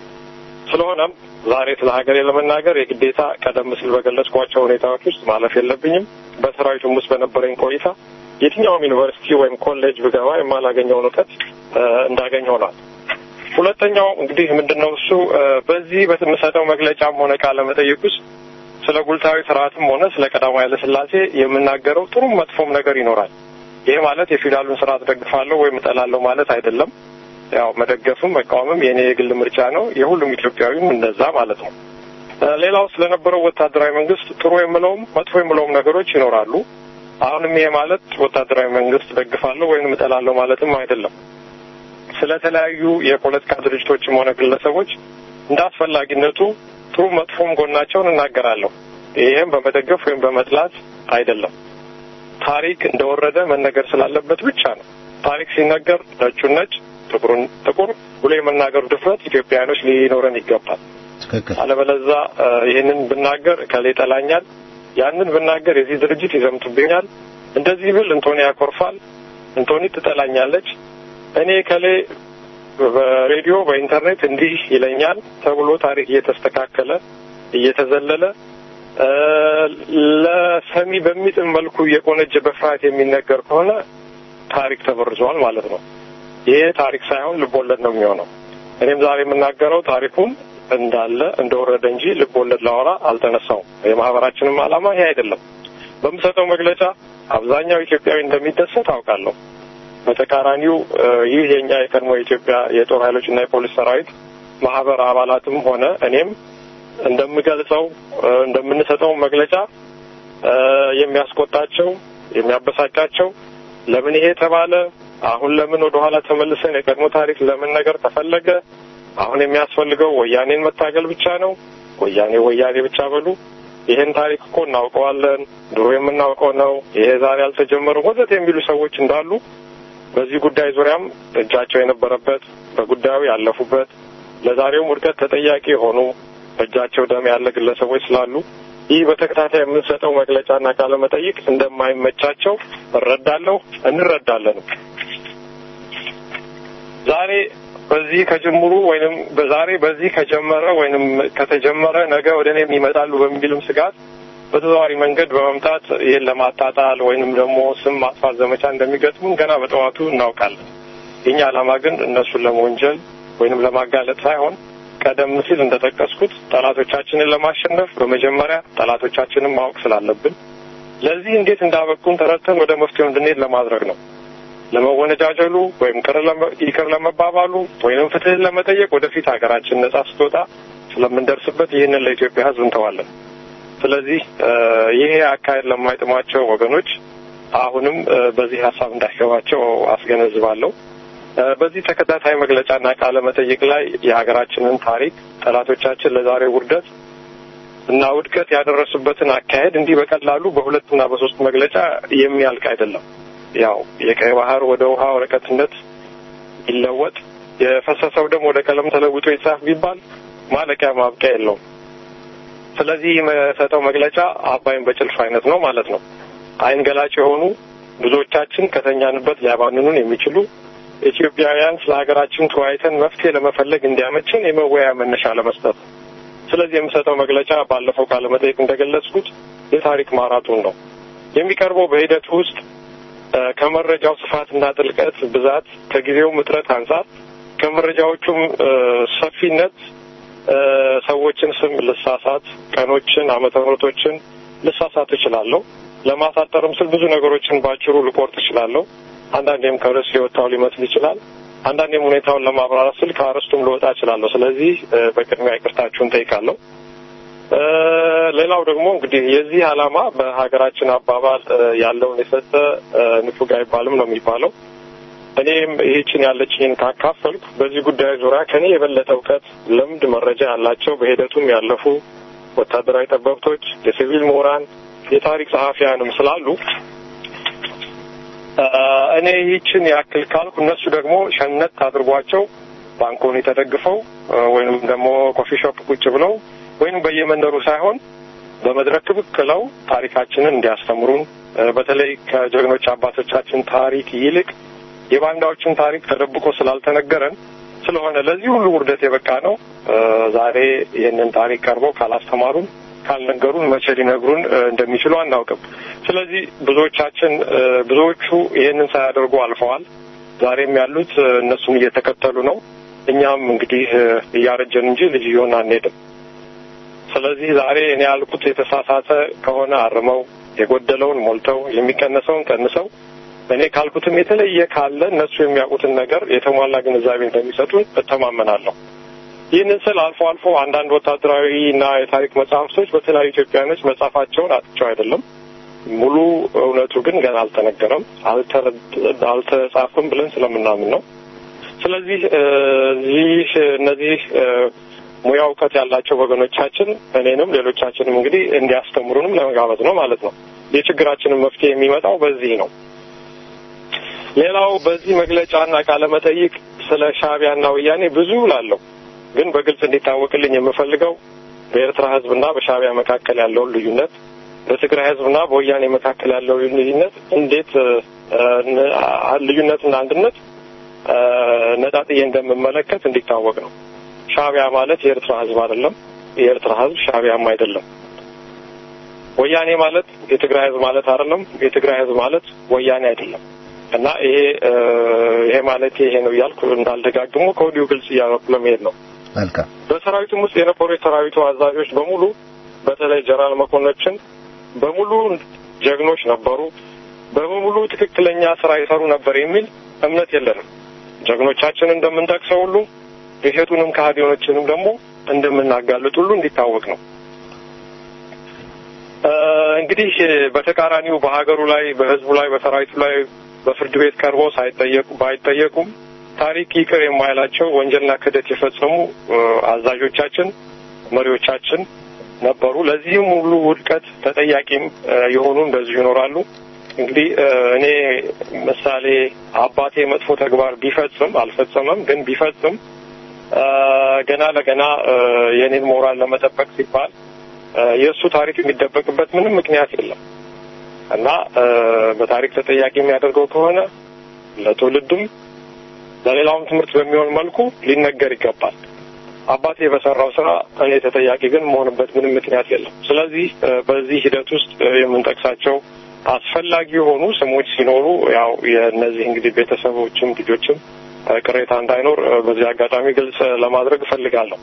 ስለሆነም ዛሬ ስለ ሀገሬ ለመናገር የግዴታ ቀደም ሲል በገለጽኳቸው ሁኔታዎች ውስጥ ማለፍ የለብኝም። በሰራዊቱም ውስጥ በነበረኝ ቆይታ የትኛውም ዩኒቨርሲቲ ወይም ኮሌጅ ብገባ የማላገኘውን እውቀት እንዳገኝ ሆኗል። ሁለተኛው እንግዲህ ምንድነው እሱ በዚህ በምሰጠው መግለጫም ሆነ ቃለ መጠይቅ ውስጥ ስለ ጉልታዊ ስርዓትም ሆነ ስለ ቀዳማዊ ኃይለ ሥላሴ የምናገረው ጥሩም መጥፎም ነገር ይኖራል። ይሄ ማለት የፊውዳሉን ስርዓት ደግፋለሁ ወይም እጠላለሁ ማለት አይደለም። ያው መደገፍም መቃወምም የኔ የግል ምርጫ ነው። የሁሉም ኢትዮጵያዊም እንደዛ ማለት ነው። ሌላው ስለነበረው ወታደራዊ መንግስት ጥሩ የምለውም መጥፎ የምለውም ነገሮች ይኖራሉ። አሁንም ይሄ ማለት ወታደራዊ መንግስት ደግፋለሁ ወይም እጠላለሁ ማለትም አይደለም። ስለተለያዩ የፖለቲካ ድርጅቶችም ሆነ ግለሰቦች እንደ አስፈላጊነቱ ጥሩ መጥፎም ጎናቸውን እናገራለሁ። ይሄም በመደገፍ ወይም በመጥላት አይደለም። ታሪክ እንደወረደ መነገር ስላለበት ብቻ ነው። ታሪክ ሲነገር ነጩን ነጭ ጥቁሩን ጥቁር ብሎ የመናገሩ ድፍረት ኢትዮጵያኖች ሊኖረን ይገባል። አለበለዚያ ይህንን ብናገር ከሌ ጠላኛል ያንን ብናገር የዚህ ድርጅት ይዘምቱብኛል፣ እንደዚህ ብል እንቶኒ ያኮርፋል፣ እንቶኒ ትጠላኛለች፣ እኔ ከሌ በሬዲዮ በኢንተርኔት እንዲህ ይለኛል ተብሎ ታሪክ እየተስተካከለ እየተዘለለ ለሰሚ በሚጥም መልኩ የቆነጀ በፍርሃት የሚነገር ከሆነ ታሪክ ተበርዟል ማለት ነው። ይሄ ታሪክ ሳይሆን ልቦለድ ነው የሚሆነው። እኔም ዛሬ የምናገረው ታሪኩን እንዳለ እንደወረደ እንጂ ልቦለድ ላወራ አልተነሳውም። የማህበራችንም ዓላማ ይሄ አይደለም። በምሰጠው መግለጫ አብዛኛው ኢትዮጵያዊ እንደሚደሰት አውቃለሁ። በተቃራኒው ይህ የኛ የቀድሞ የኢትዮጵያ የጦር ኃይሎችና የፖሊስ ሰራዊት ማህበር አባላትም ሆነ እኔም እንደምገልጸው እንደምንሰጠው መግለጫ የሚያስቆጣቸው የሚያበሳጫቸው ለምን ይሄ ተባለ፣ አሁን ለምን ወደ ኋላ ተመልሰን የቀድሞ ታሪክ ለምን ነገር ተፈለገ፣ አሁን የሚያስፈልገው ወያኔን መታገል ብቻ ነው፣ ወያኔ ብቻ በሉ፣ ይሄን ታሪክ እኮ እናውቀዋለን፣ ድሮ የምናውቀው ነው፣ ይሄ ዛሬ አልተጀመረም ወዘተ የሚሉ ሰዎች እንዳሉ በዚህ ጉዳይ ዙሪያም እጃቸው የነበረበት በጉዳዩ ያለፉበት ለዛሬው ውድቀት ተጠያቂ የሆኑ እጃቸው ደም ያለ ግለሰቦች ስላሉ ይህ በተከታታይ የምንሰጠው መግለጫና ቃለ መጠይቅ እንደማይመቻቸው እንረዳለን። ዛሬ በዚህ ከጀምሩ ወይንም በዚህ ከጀመረ ወይንም ከተጀመረ ነገ ወደኔ የሚመጣሉ በሚልም ስጋት በተዘዋዋሪ መንገድ በመምጣት ይሄን ለማጣጣል ወይንም ደግሞ ስም ማጥፋት ዘመቻ እንደሚገጥሙን ገና በጠዋቱ እናውቃለን። የኛ ዓላማ ግን እነሱን ለመወንጀል ወይንም ለማጋለጥ ሳይሆን ቀደም ሲል እንደተጠቀስኩት ጠላቶቻችንን ለማሸነፍ በመጀመሪያ ጠላቶቻችንን ማወቅ ስላለብን ለዚህ እንዴት እንዳበቁን ተረድተን ወደ መፍትሄው እንድንሄድ ለማድረግ ነው። ለመወነጃጀሉ ወይም ይቅር ለመባባሉ ወይንም ፍትህን ለመጠየቅ ወደፊት ሀገራችን ነጻ ስትወጣ ስለምንደርስበት ይህንን ለኢትዮጵያ ሕዝብ እንተዋለን። ስለዚህ ይሄ አካሄድ ለማይጥማቸው ወገኖች አሁንም በዚህ ሀሳብ እንዳይገባቸው አስገነዝባለሁ። በዚህ ተከታታይ መግለጫና ቃለ መጠይቅ ላይ የሀገራችንን ታሪክ ጠላቶቻችን ለዛሬ ውርደት እና ውድቀት ያደረሱበትን አካሄድ እንዲህ በቀላሉ በሁለትና በሶስት መግለጫ የሚያልቅ አይደለም። ያው የቀይ ባህር ወደ ውሃ ወረቀትነት ይለወጥ የፈሰሰው ደም ወደ ቀለም ተለውጦ ይጻፍ ቢባል ማለቂያ ማብቂያ የለውም። ስለዚህ የምሰጠው መግለጫ አባይን በጭልፍ አይነት ነው ማለት ነው። አይን ገላጭ የሆኑ ብዙዎቻችን ከተኛንበት ሊያባንኑን የሚችሉ ኢትዮጵያውያን ስለ ሀገራችን ተወያይተን መፍትሄ ለመፈለግ እንዲያመችን የመወያያ መነሻ ለመስጠት። ስለዚህ የምሰጠው መግለጫ ባለፈው ቃለ መጠይቅ እንደገለጽኩት የታሪክ ማራቶን ነው። የሚቀርበው በሂደቱ ውስጥ ከመረጃው ስፋትና ጥልቀት ብዛት፣ ከጊዜው ምጥረት አንጻር፣ ከመረጃዎቹም ሰፊነት ሰዎችን ስም ልሳሳት፣ ቀኖችን፣ ዓመተ ምሕረቶችን ልሳሳት እችላለሁ። ለማሳጠርም ስል ብዙ ነገሮችን ባጭሩ ልቆርጥ እችላለሁ። አንዳንዴም ከርዕስ ሊወጣው ሊመስል ይችላል። አንዳንዴም ሁኔታውን ለማብራራት ስል ከአርስቱም ልወጣ እችላለሁ። ስለዚህ በቅድሚያ ይቅርታችሁን ጠይቃለሁ። ሌላው ደግሞ እንግዲህ የዚህ ዓላማ በሀገራችን አባባል ያለውን የሰጠ ንፉግ አይባልም ነው የሚባለው። እኔም ይህችን ያለችኝን ካካፈልኩ በዚህ ጉዳይ ዙሪያ ከኔ የበለጠ እውቀት፣ ልምድ፣ መረጃ ያላቸው በሂደቱም ያለፉ ወታደራዊ ጠበብቶች፣ የሲቪል ምሁራን፣ የታሪክ ጸሐፊያንም ስላሉ እኔ ይህችን ያክል ካልኩ እነሱ ደግሞ ሸነት አድርጓቸው ባንኮኒ ተደግፈው ወይንም ደግሞ ኮፊ ሾፕ ቁጭ ብለው ወይንም በየመንደሩ ሳይሆን በመድረክ ብቅለው ታሪካችንን እንዲያስተምሩን በተለይ ከጀግኖች አባቶቻችን ታሪክ ይልቅ የባንዳዎችን ታሪክ ተደብቆ ስላልተነገረን ስለሆነ ለዚህ ሁሉ ውርደት የበቃ ነው። ዛሬ ይህንን ታሪክ ቀርበው ካላስተማሩን ካልነገሩን መቼ ሊነግሩን እንደሚችሉ አናውቅም። ስለዚህ ብዙዎቹ ይህንን ሳያደርጉ አልፈዋል። ዛሬም ያሉት እነሱን እየተከተሉ ነው። እኛም እንግዲህ እያረጀን እንጂ ልጅ እየሆን አንሄድም። ስለዚህ ዛሬ እኔ ያልኩት የተሳሳተ ከሆነ አርመው፣ የጎደለውን ሞልተው፣ የሚቀነሰውን ቀንሰው እኔ ካልኩትም የተለየ ካለ እነሱ የሚያውቁትን ነገር የተሟላ ግንዛቤ እንደሚሰጡን እተማመናለሁ። ይህንን ስል አልፎ አልፎ አንዳንድ ወታደራዊና የታሪክ መጽሐፍቶች በተለያዩ ኢትዮጵያኖች መጻፋቸውን አጥቸው አይደለም። ሙሉ እውነቱ ግን ገና አልተነገረም፣ አልተጻፈም ብለን ስለምናምን ነው። ስለዚህ እነዚህ ሙያ እውቀት ያላቸው ወገኖቻችን እኔንም ሌሎቻችንም እንግዲህ እንዲያስተምሩንም ለመጋበዝ ነው ማለት ነው። የችግራችንን መፍትሄ የሚመጣው በዚህ ነው። ሌላው በዚህ መግለጫና ቃለ መጠይቅ ስለ ሻዕቢያና ወያኔ ብዙ ላለው ግን በግልጽ እንዲታወቅልኝ የምፈልገው በኤርትራ ሕዝብና በሻዕቢያ መካከል ያለውን ልዩነት በትግራይ ህዝብና በወያኔ መካከል ያለው ልዩነት እንዴት ልዩነትና አንድነት ነጣጥዬ እንደምመለከት እንዲታወቅ ነው። ሻዕቢያ ማለት የኤርትራ ህዝብ አይደለም። የኤርትራ ህዝብ ሻዕቢያም አይደለም። ወያኔ ማለት የትግራይ ህዝብ ማለት አይደለም። የትግራይ ህዝብ ማለት ወያኔ አይደለም። እና ይሄ ማለት ይሄ ነው ያልኩ እንዳልደጋግሞ ከወዲሁ ግልጽ እያደረኩ ለመሄድ ነው። መልካም። በሰራዊቱም ውስጥ የነበሩ የሰራዊቱ አዛዦች በሙሉ በተለይ ጀነራል መኮንኖችን በሙሉ ጀግኖች ነበሩ፣ በሙሉ ትክክለኛ ስራ ይሰሩ ነበር የሚል እምነት የለንም። ጀግኖቻችን እንደምንጠቅሰው ሁሉ የሄቱንም ከሃዲዎችንም ደግሞ እንደምናጋልጥ ሁሉ እንዲታወቅ ነው። እንግዲህ በተቃራኒው በሀገሩ ላይ በህዝቡ ላይ በሰራዊቱ ላይ በፍርድ ቤት ቀርበው ባይጠየቁም ታሪክ ይቅር የማይላቸው ወንጀልና ክህደት የፈጸሙ አዛዦቻችን መሪዎቻችን ነበሩ። ለዚህም ሁሉ ውድቀት ተጠያቂም የሆኑ እንደዚሁ ይኖራሉ። እንግዲህ እኔ ምሳሌ አባቴ መጥፎ ተግባር ቢፈጽም አልፈጸመም፣ ግን ቢፈጽም ገና ለገና የኔን ሞራል ለመጠበቅ ሲባል የእሱ ታሪክ የሚደበቅበት ምንም ምክንያት የለም እና በታሪክ ተጠያቂ የሚያደርገው ከሆነ ለትውልድም ለሌላውም ትምህርት በሚሆን መልኩ ሊነገር ይገባል። አባቴ በሰራው ስራ እኔ ተጠያቂ ግን መሆንበት ምንም ምክንያት የለም። ስለዚህ በዚህ ሂደት ውስጥ የምንጠቅሳቸው አስፈላጊ የሆኑ ስሞች ሲኖሩ ያው የእነዚህ እንግዲህ ቤተሰቦችም ልጆችም ቅሬታ እንዳይኖር በዚህ አጋጣሚ ግልጽ ለማድረግ እፈልጋለሁ።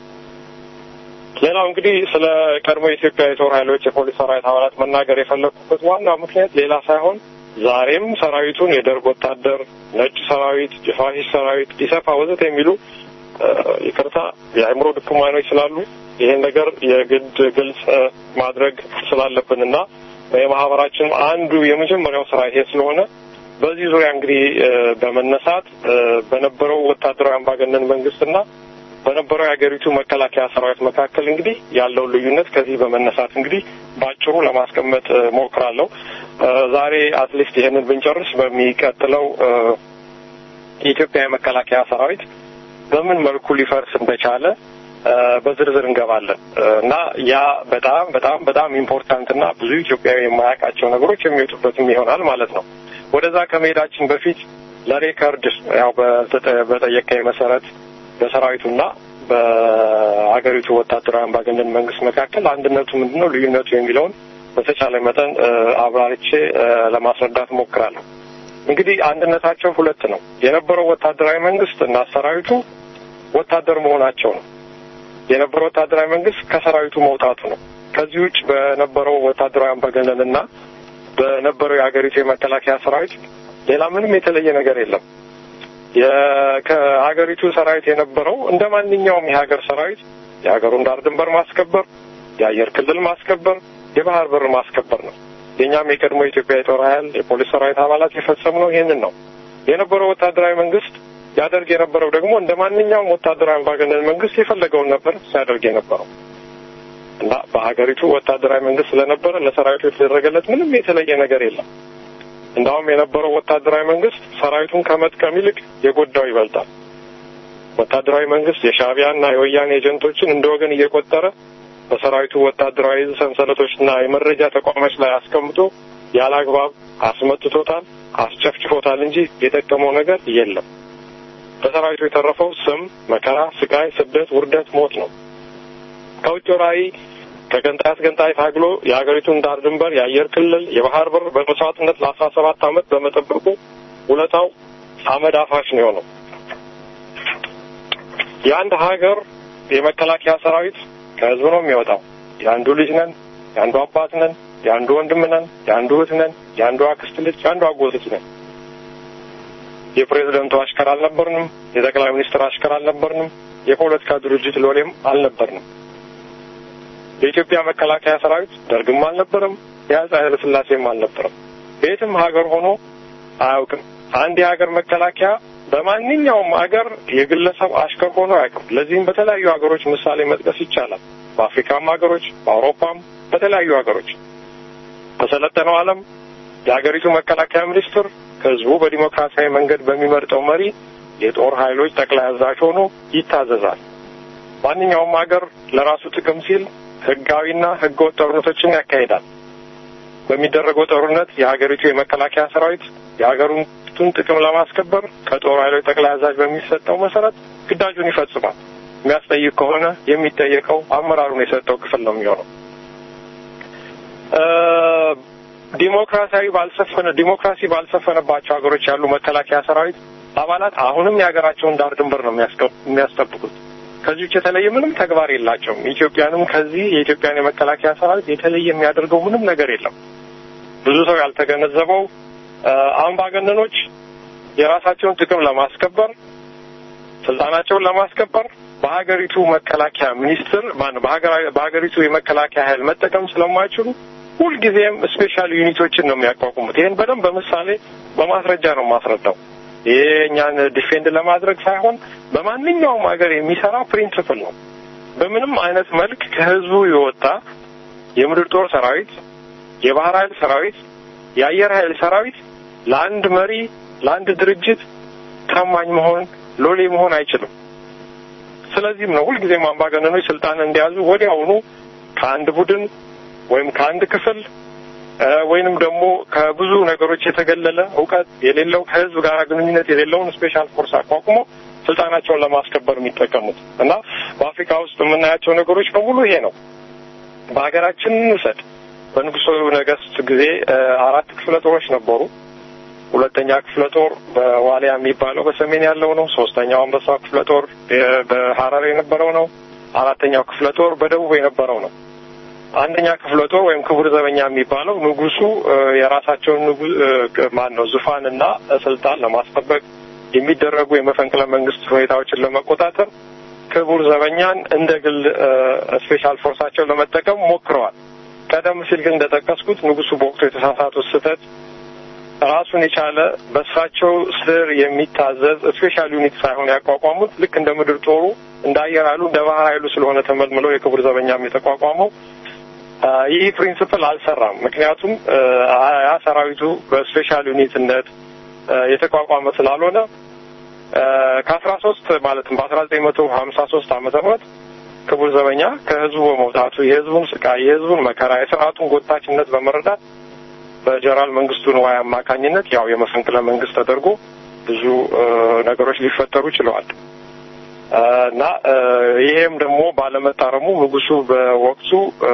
ሌላው እንግዲህ ስለ ቀድሞ የኢትዮጵያ የጦር ኃይሎች የፖሊስ ሰራዊት አባላት መናገር የፈለኩበት ዋና ምክንያት ሌላ ሳይሆን ዛሬም ሰራዊቱን የደርግ ወታደር፣ ነጭ ሰራዊት፣ የፋሺስት ሰራዊት፣ ኢሰፓ ወዘተ የሚሉ ይቅርታ የአእምሮ ድክማኖች ስላሉ ይሄን ነገር የግድ ግልጽ ማድረግ ስላለብንና የማህበራችን አንዱ የመጀመሪያው ስራ ይሄ ስለሆነ በዚህ ዙሪያ እንግዲህ በመነሳት በነበረው ወታደራዊ አምባገነን መንግስትና በነበረው የሀገሪቱ መከላከያ ሰራዊት መካከል እንግዲህ ያለው ልዩነት ከዚህ በመነሳት እንግዲህ ባጭሩ ለማስቀመጥ ሞክራለሁ። ዛሬ አትሊስት ይሄንን ብንጨርስ በሚቀጥለው የኢትዮጵያ መከላከያ ሰራዊት በምን መልኩ ሊፈርስ እንደቻለ በዝርዝር እንገባለን እና ያ በጣም በጣም በጣም ኢምፖርታንት እና ብዙ ኢትዮጵያዊ የማያውቃቸው ነገሮች የሚወጡበትም ይሆናል ማለት ነው። ወደዛ ከመሄዳችን በፊት ለሬከርድ ያው በጠየቀኝ መሰረት በሰራዊቱና በአገሪቱ ወታደራዊ አምባገነን መንግስት መካከል አንድነቱ ምንድነው፣ ልዩነቱ የሚለውን በተቻለ መጠን አብራርቼ ለማስረዳት ሞክራለሁ። እንግዲህ አንድነታቸው ሁለት ነው። የነበረው ወታደራዊ መንግስት እና ሰራዊቱ ወታደር መሆናቸው ነው። የነበረው ወታደራዊ መንግስት ከሰራዊቱ መውጣቱ ነው። ከዚህ ውጭ በነበረው ወታደራዊ አምባገነንና በነበረው የሀገሪቱ የመከላከያ ሰራዊት ሌላ ምንም የተለየ ነገር የለም። ከሀገሪቱ ሰራዊት የነበረው እንደ ማንኛውም የሀገር ሰራዊት የሀገሩን ዳር ድንበር ማስከበር፣ የአየር ክልል ማስከበር፣ የባህር በር ማስከበር ነው። የኛም የቀድሞ የኢትዮጵያ የጦር ኃይል የፖሊስ ሰራዊት አባላት የፈጸምነው ይሄንን ነው። የነበረው ወታደራዊ መንግስት ያደርግ የነበረው ደግሞ እንደ ማንኛውም ወታደራዊ አምባገነን መንግስት የፈለገውን ነበር ሲያደርግ የነበረው እና በሀገሪቱ ወታደራዊ መንግስት ስለነበረ ለሰራዊቱ የተደረገለት ምንም የተለየ ነገር የለም። እንዳውም የነበረው ወታደራዊ መንግስት ሰራዊቱን ከመጥቀም ይልቅ የጎዳው ይበልጣል። ወታደራዊ መንግስት የሻዕቢያና የወያኔ ኤጀንቶችን እንደ ወገን እየቆጠረ በሰራዊቱ ወታደራዊ ሰንሰለቶችና የመረጃ ተቋሞች ላይ አስቀምጦ ያላግባብ አስመጥቶታል፣ አስጨፍጭፎታል እንጂ የጠቀመው ነገር የለም። በሰራዊቱ የተረፈው ስም፣ መከራ፣ ስቃይ፣ ስደት፣ ውርደት፣ ሞት ነው። ከውጭ ወራሪ ከገንጣይ አስገንጣይ ታግሎ የሀገሪቱን ዳር ድንበር፣ የአየር ክልል፣ የባህር በር በመስዋዕትነት ለ17 ዓመት በመጠበቁ ውለታው አመድ አፋሽ ነው የሆነው። የአንድ ሀገር የመከላከያ ሰራዊት ከህዝብ ነው የሚወጣው። የአንዱ ልጅ ነን፣ የአንዱ አባት ነን፣ የአንዱ ወንድም ነን፣ የአንዱ እህት ነን፣ የአንዱ አክስት ልጅ፣ የአንዱ አጎት ልጅ ነን። የፕሬዝደንቱ አሽከር አልነበርንም። የጠቅላይ ሚኒስትር አሽከር አልነበርንም። የፖለቲካ ድርጅት ሎሌም አልነበርንም። የኢትዮጵያ መከላከያ ሰራዊት ደርግም አልነበረም፣ የአፄ ኃይለ ሥላሴም አልነበረም። በየትም ሀገር ሆኖ አያውቅም። አንድ የሀገር መከላከያ በማንኛውም ሀገር የግለሰብ አሽከር ሆኖ አያውቅም። ለዚህም በተለያዩ ሀገሮች ምሳሌ መጥቀስ ይቻላል። በአፍሪካም ሀገሮች፣ በአውሮፓም በተለያዩ ሀገሮች። በሰለጠነው ዓለም የሀገሪቱ መከላከያ ሚኒስትር ህዝቡ በዲሞክራሲያዊ መንገድ በሚመርጠው መሪ የጦር ኃይሎች ጠቅላይ አዛዥ ሆኖ ይታዘዛል። ማንኛውም ሀገር ለራሱ ጥቅም ሲል ህጋዊና ህገወጥ ጦርነቶችን ያካሂዳል። በሚደረገው ጦርነት የሀገሪቱ የመከላከያ ሰራዊት የሀገሩን ጥቅም ለማስከበር ከጦር ኃይሎች ጠቅላይ አዛዥ በሚሰጠው መሰረት ግዳጁን ይፈጽማል። የሚያስጠይቅ ከሆነ የሚጠየቀው አመራሩን የሰጠው ክፍል ነው የሚሆነው። ዲሞክራሲ ባልሰፈነባቸው ሀገሮች ያሉ መከላከያ ሰራዊት አባላት አሁንም የሀገራቸውን ዳር ድንበር ነው የሚያስጠብቁት። ከዚህ ውጭ የተለየ ምንም ተግባር የላቸውም። ኢትዮጵያንም ከዚህ የኢትዮጵያን የመከላከያ ሰራዊት የተለየ የሚያደርገው ምንም ነገር የለም። ብዙ ሰው ያልተገነዘበው አምባገነኖች የራሳቸውን ጥቅም ለማስከበር ስልጣናቸውን ለማስከበር በሀገሪቱ መከላከያ ሚኒስትር በሀገሪቱ የመከላከያ ኃይል መጠቀም ስለማይችሉ ሁልጊዜም ስፔሻል ዩኒቶችን ነው የሚያቋቁሙት። ይሄን በደንብ በምሳሌ በማስረጃ ነው ማስረዳው። ይሄ እኛን ዲፌንድ ለማድረግ ሳይሆን በማንኛውም ሀገር የሚሰራ ፕሪንሲፕል ነው። በምንም አይነት መልክ ከህዝቡ የወጣ የምድር ጦር ሰራዊት፣ የባህር ኃይል ሰራዊት፣ የአየር ኃይል ሰራዊት ለአንድ መሪ ለአንድ ድርጅት ታማኝ መሆን ሎሌ መሆን አይችልም። ስለዚህም ነው ሁልጊዜም አምባገነኖች ስልጣን እንዲያዙ ወዲያውኑ ከአንድ ቡድን ወይም ከአንድ ክፍል ወይንም ደግሞ ከብዙ ነገሮች የተገለለ ዕውቀት የሌለው ከህዝብ ጋር ግንኙነት የሌለውን ስፔሻል ፎርስ አቋቁሞ ስልጣናቸውን ለማስከበር የሚጠቀሙት እና በአፍሪካ ውስጥ የምናያቸው ነገሮች በሙሉ ይሄ ነው። በሀገራችን ውሰድ በንጉሠ ነገሥት ጊዜ 4 ክፍለ ጦሮች ነበሩ። ሁለተኛ ክፍለ ጦር በዋሊያ የሚባለው በሰሜን ያለው ነው። ሶስተኛው አንበሳ ክፍለ ጦር በሐረር የነበረው ነው። አራተኛው ክፍለ ጦር በደቡብ የነበረው ነው። አንደኛ ክፍለ ጦር ወይም ክቡር ዘበኛ የሚባለው ንጉሱ የራሳቸውን ዙፋንና ስልጣን ለማስጠበቅ የሚደረጉ የመፈንቅለ መንግስት ሁኔታዎችን ለመቆጣጠር ክቡር ዘበኛን እንደ ግል ስፔሻል ፎርሳቸው ለመጠቀም ሞክረዋል። ቀደም ሲል ግን እንደጠቀስኩት ንጉሱ በወቅቱ የተሳሳቱት ስህተት ራሱን የቻለ በእሳቸው ስር የሚታዘዝ ስፔሻል ዩኒት ሳይሆን ያቋቋሙት ልክ እንደ ምድር ጦሩ እንደ አየር ኃይሉ እንደ ባህር ኃይሉ ስለሆነ ተመልምለው የክቡር ዘበኛም የተቋቋመው ይህ ፕሪንሲፕል አልሰራም። ምክንያቱም ያ ሰራዊቱ በስፔሻል ዩኒትነት የተቋቋመ ስላልሆነ ከ13 ማለትም በ1953 ዓመተ ምህረት ክቡር ዘበኛ ከህዝቡ በመውጣቱ የህዝቡን ስቃይ የህዝቡን መከራ የስርዓቱን ጎታችነት በመረዳት በጀነራል መንግስቱ ንዋይ አማካኝነት ያው የመፈንቅለ መንግስት ተደርጎ ብዙ ነገሮች ሊፈጠሩ ችለዋል እና ይሄም ደግሞ ባለመታረሙ ንጉሱ በወቅቱ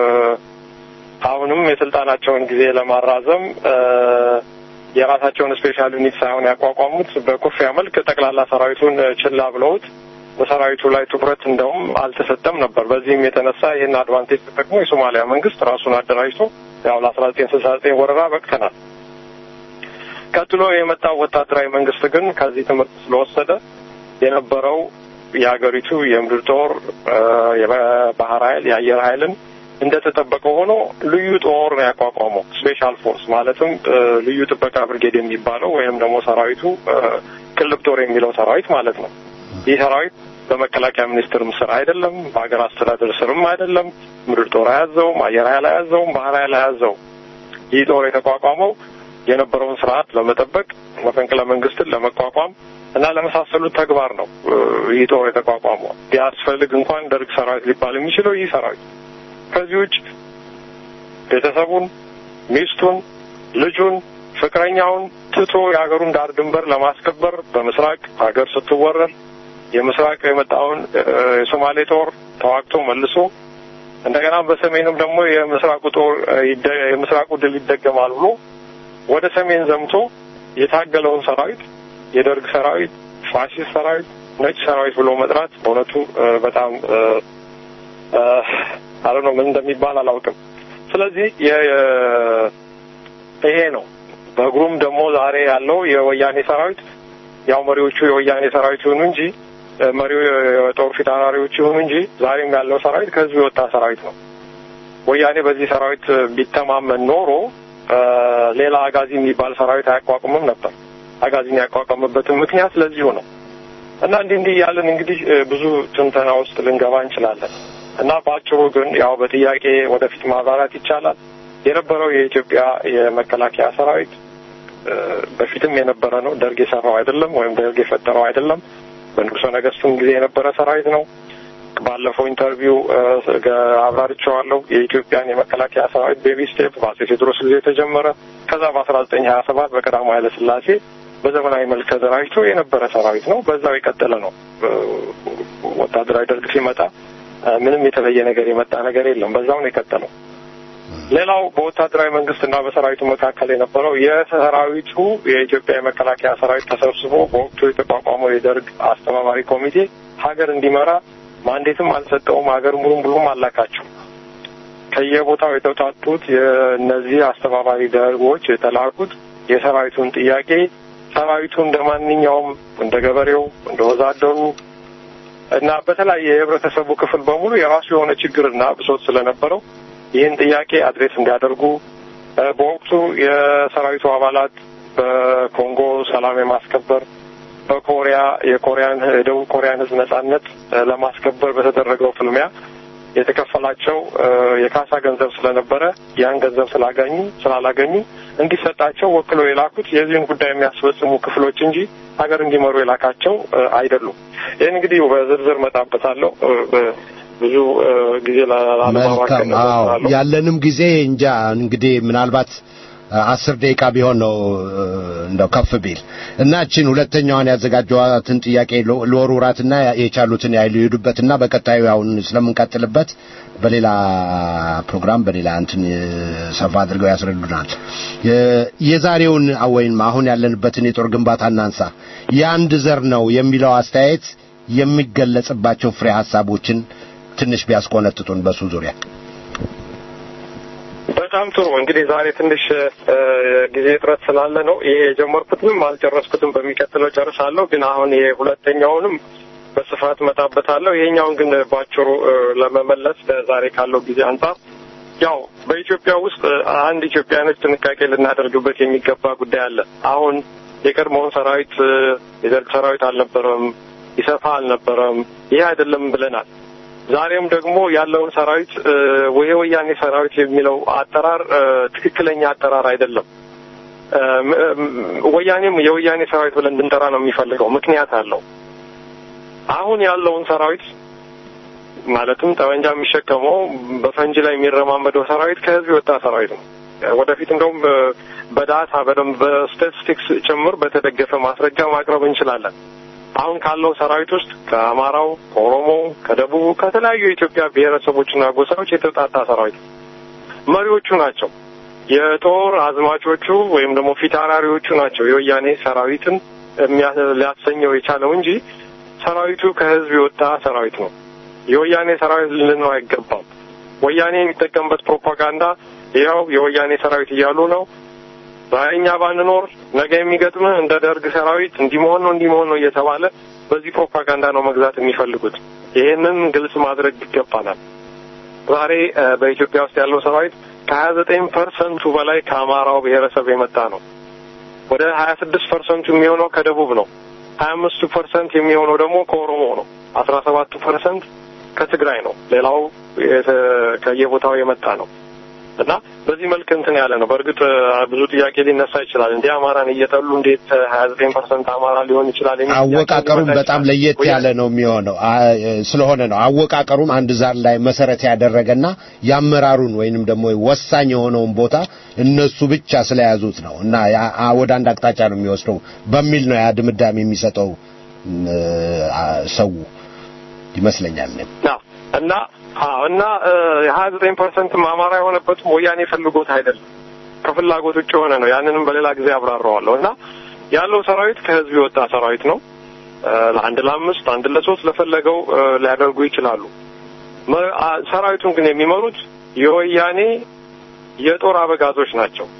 አሁንም የስልጣናቸውን ጊዜ ለማራዘም የራሳቸውን ስፔሻል ዩኒት ሳይሆን ያቋቋሙት በኩፍያ መልክ ጠቅላላ ሰራዊቱን ችላ ብለውት በሰራዊቱ ላይ ትኩረት እንደውም አልተሰጠም ነበር። በዚህም የተነሳ ይህን አድቫንቴጅ ተጠቅሞ የሶማሊያ መንግስት ራሱን አደራጅቶ ያው ለ1969 ወረራ በቅተናል። ቀጥሎ የመጣው ወታደራዊ መንግስት ግን ከዚህ ትምህርት ስለወሰደ የነበረው የሀገሪቱ የምድር ጦር የባህር ኃይል የአየር ኃይልን እንደተጠበቀ ሆኖ ልዩ ጦር ነው ያቋቋመው። ስፔሻል ፎርስ ማለትም ልዩ ጥበቃ ብርጌድ የሚባለው ወይም ደግሞ ሰራዊቱ ቅልብ ጦር የሚለው ሰራዊት ማለት ነው። ይህ ሰራዊት በመከላከያ ሚኒስቴር ስር አይደለም፣ በሀገር አስተዳደር ስርም አይደለም። ምድር ጦር አያዘውም፣ አየር ኃይል አያዘውም፣ ባህር ኃይል አያዘውም። ይህ ጦር የተቋቋመው የነበረውን ስርዓት ለመጠበቅ መፈንቅለ መንግስትን ለመቋቋም እና ለመሳሰሉት ተግባር ነው። ይህ ጦር የተቋቋመው ቢያስፈልግ እንኳን ደርግ ሰራዊት ሊባል የሚችለው ይህ ሰራዊት ከዚህ ውጭ ቤተሰቡን፣ ሚስቱን፣ ልጁን፣ ፍቅረኛውን ትቶ የሀገሩን ዳር ድንበር ለማስከበር በምስራቅ ሀገር ስትወረር የምስራቅ የመጣውን የሶማሌ ጦር ተዋግቶ መልሶ እንደገና በሰሜንም ደግሞ የምስራቁ ድል ይደገማል ብሎ ወደ ሰሜን ዘምቶ የታገለውን ሰራዊት የደርግ ሰራዊት፣ ፋሺስት ሰራዊት፣ ነጭ ሰራዊት ብሎ መጥራት በእውነቱ በጣም አለነው ምን እንደሚባል አላውቅም። ስለዚህ ይሄ ነው። በግሩም ደግሞ ዛሬ ያለው የወያኔ ሰራዊት ያው መሪዎቹ የወያኔ ሰራዊት ይሁኑ እንጂ መሪው የጦር ፊት አውራሪዎች ይሁኑ እንጂ ዛሬም ያለው ሰራዊት ከዚህ የወጣ ሰራዊት ነው። ወያኔ በዚህ ሰራዊት ቢተማመን ኖሮ ሌላ አጋዚ የሚባል ሰራዊት አያቋቁምም ነበር። አጋዚን ያቋቋመበትን ምክንያት ለዚሁ ነው እና እንዲህ ያለን እንግዲህ ብዙ ትንተና ውስጥ ልንገባ እንችላለን እና ባጭሩ ግን ያው በጥያቄ ወደፊት ማብራራት ይቻላል። የነበረው የኢትዮጵያ የመከላከያ ሰራዊት በፊትም የነበረ ነው። ደርግ የሰራው አይደለም ወይም ደርግ የፈጠረው አይደለም። በንጉሠ ነገሥቱም ጊዜ የነበረ ሰራዊት ነው። ባለፈው ኢንተርቪው አብራርቼዋለሁ። የኢትዮጵያን የመከላከያ ሰራዊት ቤቢ ስቴፕ በአፄ ቴዎድሮስ ጊዜ የተጀመረ ከዛ በ1927 በቀዳማዊ ኃይለ ሥላሴ በዘመናዊ መልክ ተደራጅቶ የነበረ ሰራዊት ነው። በዛው የቀጠለ ነው። ወታደራዊ ደርግ ሲመጣ ምንም የተለየ ነገር የመጣ ነገር የለም። በዛው ነው የቀጠለው። ሌላው በወታደራዊ መንግስትና በሰራዊቱ መካከል የነበረው የሰራዊቱ የኢትዮጵያ የመከላከያ ሰራዊት ተሰብስቦ በወቅቱ የተቋቋመው የደርግ አስተባባሪ ኮሚቴ ሀገር እንዲመራ ማንዴትም አልሰጠውም። ሀገር ሙሉም አላካቸው። ከየቦታው የተውጣጡት የእነዚህ አስተባባሪ ደርጎች የተላኩት የሰራዊቱን ጥያቄ ሰራዊቱ እንደማንኛውም እንደ ገበሬው እንደ ወዛደሩ እና በተለያየ የህብረተሰቡ ክፍል በሙሉ የራሱ የሆነ ችግርና ብሶት ስለነበረው ይህን ጥያቄ አድሬስ እንዲያደርጉ በወቅቱ የሰራዊቱ አባላት በኮንጎ ሰላም የማስከበር በኮሪያ የደቡብ ኮሪያን ህዝብ ነጻነት ለማስከበር በተደረገው ፍልሚያ የተከፈላቸው የካሳ ገንዘብ ስለነበረ ያን ገንዘብ ስላላገኙ እንዲሰጣቸው ወክለው የላኩት የዚህን ጉዳይ የሚያስፈጽሙ ክፍሎች እንጂ ሀገር እንዲመሩ የላካቸው አይደሉም። ይህን እንግዲህ በዝርዝር መጣበታለሁ። ብዙ ጊዜ መልካም ያለንም ጊዜ እንጃ እንግዲህ ምናልባት 10 ደቂቃ ቢሆን ነው እንደው ከፍ ቢል እና እቺን ሁለተኛዋን ያዘጋጀዋትን ጥያቄ ለወሩራትና የቻሉትን ያይሉ ይዱበትና በቀጣዩ አሁን ስለምንቀጥልበት በሌላ ፕሮግራም በሌላ እንትን ሰፋ አድርገው ያስረዱናል። የዛሬውን ወይም አሁን ያለንበትን የጦር ግንባታና አንሳ የአንድ ዘር ነው የሚለው አስተያየት የሚገለጽባቸው ፍሬ ሐሳቦችን ትንሽ ቢያስቆነጥጡን በሱ ዙሪያ። በጣም ጥሩ። እንግዲህ ዛሬ ትንሽ ጊዜ እጥረት ስላለ ነው ይሄ የጀመርኩትም አልጨረስኩትም። በሚቀጥለው ጨርሳለሁ። ግን አሁን ይሄ ሁለተኛውንም በስፋት መጣበታለሁ። ይሄኛውን ግን ባጭሩ ለመመለስ ዛሬ ካለው ጊዜ አንጻር ያው በኢትዮጵያ ውስጥ አንድ ኢትዮጵያኖች ጥንቃቄ ልናደርግበት የሚገባ ጉዳይ አለ። አሁን የቀድሞውን ሰራዊት የደርግ ሰራዊት አልነበረም፣ ይሰፋ አልነበረም፣ ይሄ አይደለም ብለናል። ዛሬም ደግሞ ያለውን ሰራዊት ወያኔ ሰራዊት የሚለው አጠራር ትክክለኛ አጠራር አይደለም። ወያኔም የወያኔ ሰራዊት ብለን እንድንጠራ ነው የሚፈልገው። ምክንያት አለው። አሁን ያለውን ሰራዊት ማለትም ጠመንጃ የሚሸከመው በፈንጂ ላይ የሚረማመደው ሰራዊት ከህዝብ የወጣ ሰራዊት ነው። ወደፊት እንደውም በዳታ በደንብ በስታቲስቲክስ ጭምር በተደገፈ ማስረጃ ማቅረብ እንችላለን። አሁን ካለው ሰራዊት ውስጥ ከአማራው፣ ከኦሮሞው፣ ከደቡቡ ከተለያዩ የኢትዮጵያ ብሔረሰቦችና ጎሳዎች የተውጣጣ ሰራዊት መሪዎቹ ናቸው። የጦር አዝማቾቹ ወይም ደግሞ ፊታውራሪዎቹ ናቸው የወያኔ ሰራዊትን ሊያሰኘው የቻለው እንጂ ሰራዊቱ ከህዝብ የወጣ ሰራዊት ነው። የወያኔ ሰራዊት ልንለው አይገባም። ወያኔ የሚጠቀምበት ፕሮፓጋንዳ ይኸው የወያኔ ሰራዊት እያሉ ነው። ዛሬኛ ባንኖር ነገ የሚገጥምህ እንደ ደርግ ሰራዊት እንዲመሆን ነው እየተባለ በዚህ ፕሮፓጋንዳ ነው መግዛት የሚፈልጉት። ይሄንን ግልጽ ማድረግ ይገባናል። ዛሬ በኢትዮጵያ ውስጥ ያለው ሰራዊት ከ29% በላይ ከአማራው ብሔረሰብ የመጣ ነው። ወደ 26% የሚሆነው ከደቡብ ነው። 25% የሚሆነው ደግሞ ከኦሮሞ ነው። 17% ከትግራይ ነው። ሌላው ከየቦታው የመጣ ነው እና በዚህ መልክ እንትን ያለ ነው። በእርግጥ ብዙ ጥያቄ ሊነሳ ይችላል። እንዴ አማራን እየጠሉ እንዴት 29% አማራ ሊሆን ይችላል? አወቃቀሩም በጣም ለየት ያለ ነው የሚሆነው ስለሆነ ነው። አወቃቀሩም አንድ ዛር ላይ መሰረት ያደረገና ያመራሩን ወይንም ደግሞ ወሳኝ የሆነውን ቦታ እነሱ ብቻ ስለያዙት ነው እና ወደ አንድ አቅጣጫ ነው የሚወስደው በሚል ነው ያ ድምዳሜ የሚሰጠው ሰው ይመስለኛል። እና 29% አማራ የሆነበት ወያኔ ፈልጎት አይደለም፣ ከፍላጎት ውጭ ሆነ ነው። ያንንም በሌላ ጊዜ አብራራዋለሁ። እና ያለው ሰራዊት ከህዝብ የወጣ ሰራዊት ነው። ለአንድ ለአምስት አንድ ለሶስት ለፈለገው ሊያደርጉ ይችላሉ። ሰራዊቱን ግን የሚመሩት የወያኔ የጦር አበጋዞች ናቸው።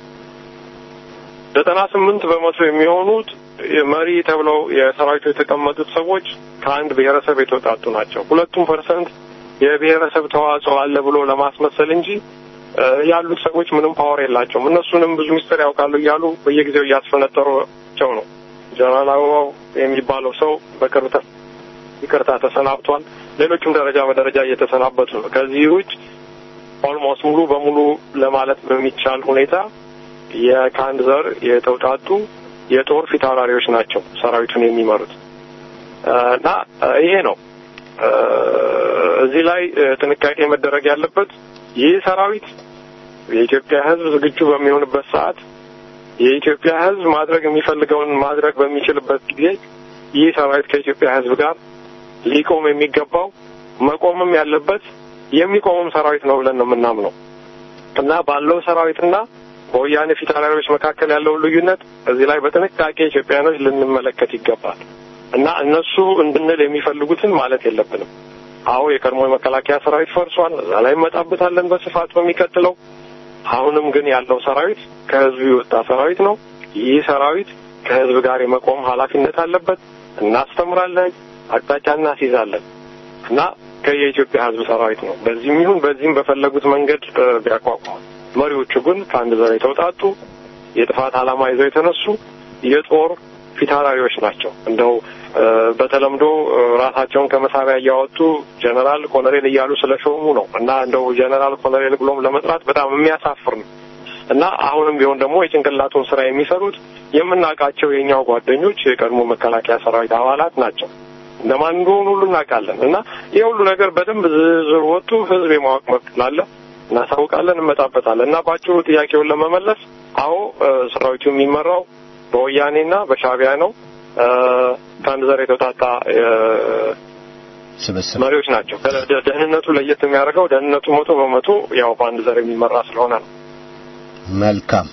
98% የሚሆኑት መሪ ተብለው የሰራዊቱ የተቀመጡት ሰዎች ከአንድ ብሔረሰብ የተወጣጡ ናቸው። 2% የብሔረሰብ ተዋጽኦ አለ ብሎ ለማስመሰል እንጂ ያሉት ሰዎች ምንም ፓወር የላቸውም። እነሱንም ብዙ ሚስጥር ያውቃሉ እያሉ በየጊዜው እያስፈነጠሯቸው ነው። ጀነራል አበባው የሚባለው ሰው በቅርብ ይቅርታ ተሰናብቷል። ሌሎችም ደረጃ በደረጃ እየተሰናበቱ ነው። ከዚህ ውጭ ኦልሞስት ሙሉ በሙሉ ለማለት በሚቻል ሁኔታ የካንድ ዘር የተውጣጡ የጦር ፊታውራሪዎች ናቸው ሰራዊቱን የሚመሩት እና ይሄ ነው እዚህ ላይ ጥንቃቄ መደረግ ያለበት ይህ ሰራዊት የኢትዮጵያ ህዝብ ዝግጁ በሚሆንበት ሰዓት የኢትዮጵያ ህዝብ ማድረግ የሚፈልገውን ማድረግ በሚችልበት ጊዜ ይህ ሰራዊት ከኢትዮጵያ ህዝብ ጋር ሊቆም የሚገባው መቆምም ያለበት የሚቆምም ሰራዊት ነው ብለን ነው የምናምነው እና ባለው ሰራዊትና በወያኔ ፊታውራሪዎች መካከል ያለው ልዩነት እዚህ ላይ በጥንቃቄ ኢትዮጵያኖች ልንመለከት ይገባል እና እነሱ እንድንል የሚፈልጉትን ማለት የለብንም። አዎ የቀድሞ የመከላከያ ሰራዊት ፈርሷል፣ እዛ ላይ መጣበታለን በስፋት በሚቀጥለው። አሁንም ግን ያለው ሰራዊት ከህዝብ የወጣ ሰራዊት ነው። ይህ ሰራዊት ከህዝብ ጋር የመቆም ኃላፊነት አለበት። እናስተምራለን፣ አቅጣጫ እናስይዛለን እና ከየኢትዮጵያ ህዝብ ሰራዊት ነው። በዚህም ይሁን በዚህም በፈለጉት መንገድ ቢያቋቁሙ መሪዎቹ ግን ከአንድ ዘር የተውጣጡ የጥፋት ዓላማ ይዘው የተነሱ የጦር ፊታውራሪዎች ናቸው። እንደው በተለምዶ ራሳቸውን ከመሳቢያ እያወጡ ጀነራል ኮሎኔል እያሉ ስለሾሙ ነው እና እንደው ጀነራል ኮሎኔል ብሎም ለመጥራት በጣም የሚያሳፍር ነው እና አሁንም ቢሆን ደግሞ የጭንቅላቱን ስራ የሚሰሩት የምናውቃቸው የኛው ጓደኞች የቀድሞ መከላከያ ሰራዊት አባላት ናቸው። እንደማን እንደሆኑ ሁሉ እናውቃለን እና ይሄ ሁሉ ነገር በደንብ ዝርዝር ወጡ ህዝብ የማወቅ መብት አለ እናሳውቃለን፣ እንመጣበታለን እና ባጭሩ ጥያቄውን ለመመለስ አዎ ሰራዊቱ የሚመራው በወያኔና በሻዕቢያ ነው። ከአንድ ዘር የተውጣጣ ስብስብ መሪዎች ናቸው። ደህንነቱ ለየት የሚያደርገው ደህንነቱ 100% ያው በአንድ ዘር የሚመራ ስለሆነ ነው። መልካም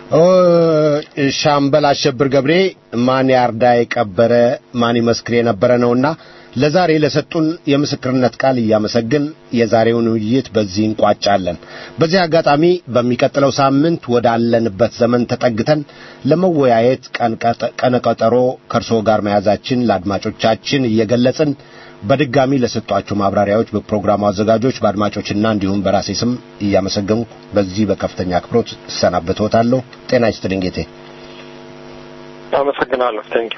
ሻምበል አሸብር ገብሬ ማን ያርዳ የቀበረ ማን ይመስክር የነበረ ነውና ለዛሬ ለሰጡን የምስክርነት ቃል እያመሰግን የዛሬውን ውይይት በዚህ እንቋጫለን። በዚህ አጋጣሚ በሚቀጥለው ሳምንት ወዳለንበት ዘመን ተጠግተን ለመወያየት ቀነቀጠሮ ከርሶ ጋር መያዛችን ለአድማጮቻችን እየገለጽን በድጋሚ ለሰጧቸው ማብራሪያዎች በፕሮግራሙ አዘጋጆች በአድማጮችና እንዲሁም በራሴ ስም እያመሰገንኩ በዚህ በከፍተኛ አክብሮት እሰናበትዎታለሁ። ጤና ይስጥልኝ ጌቴ። አመሰግናለሁ። ታንኪዩ።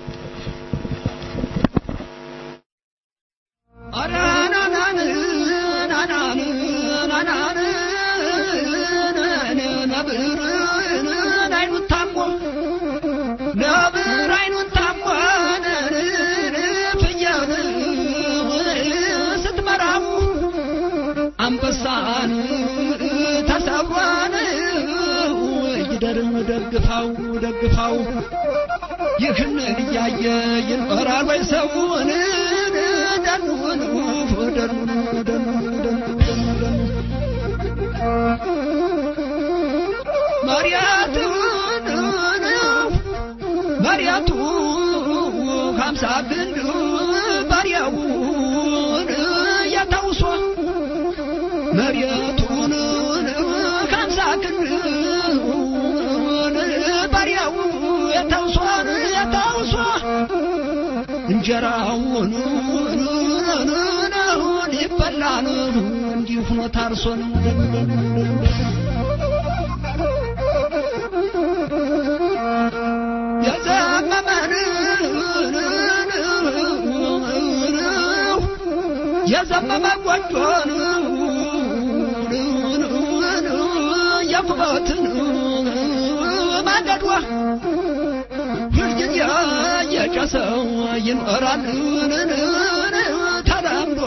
አንበሳን ተሰብሯን ይደርም ደግፋው ይህን እያየ ይኖራል ወይ ሰውን ደኑን መሪያቱ 50 ግንድ ባሪያውን ያታውሷ መሪያቱን 50 ግንድ ባሪያው ያታውሷ እንጀራውን ይበላል እንዲሁ ሆኖ ታርሶ ነው የዘመመ ጎጆን የኩበትን ማገዷ ሁልጊዜ የጨሰው ይኖራል ተለምዶ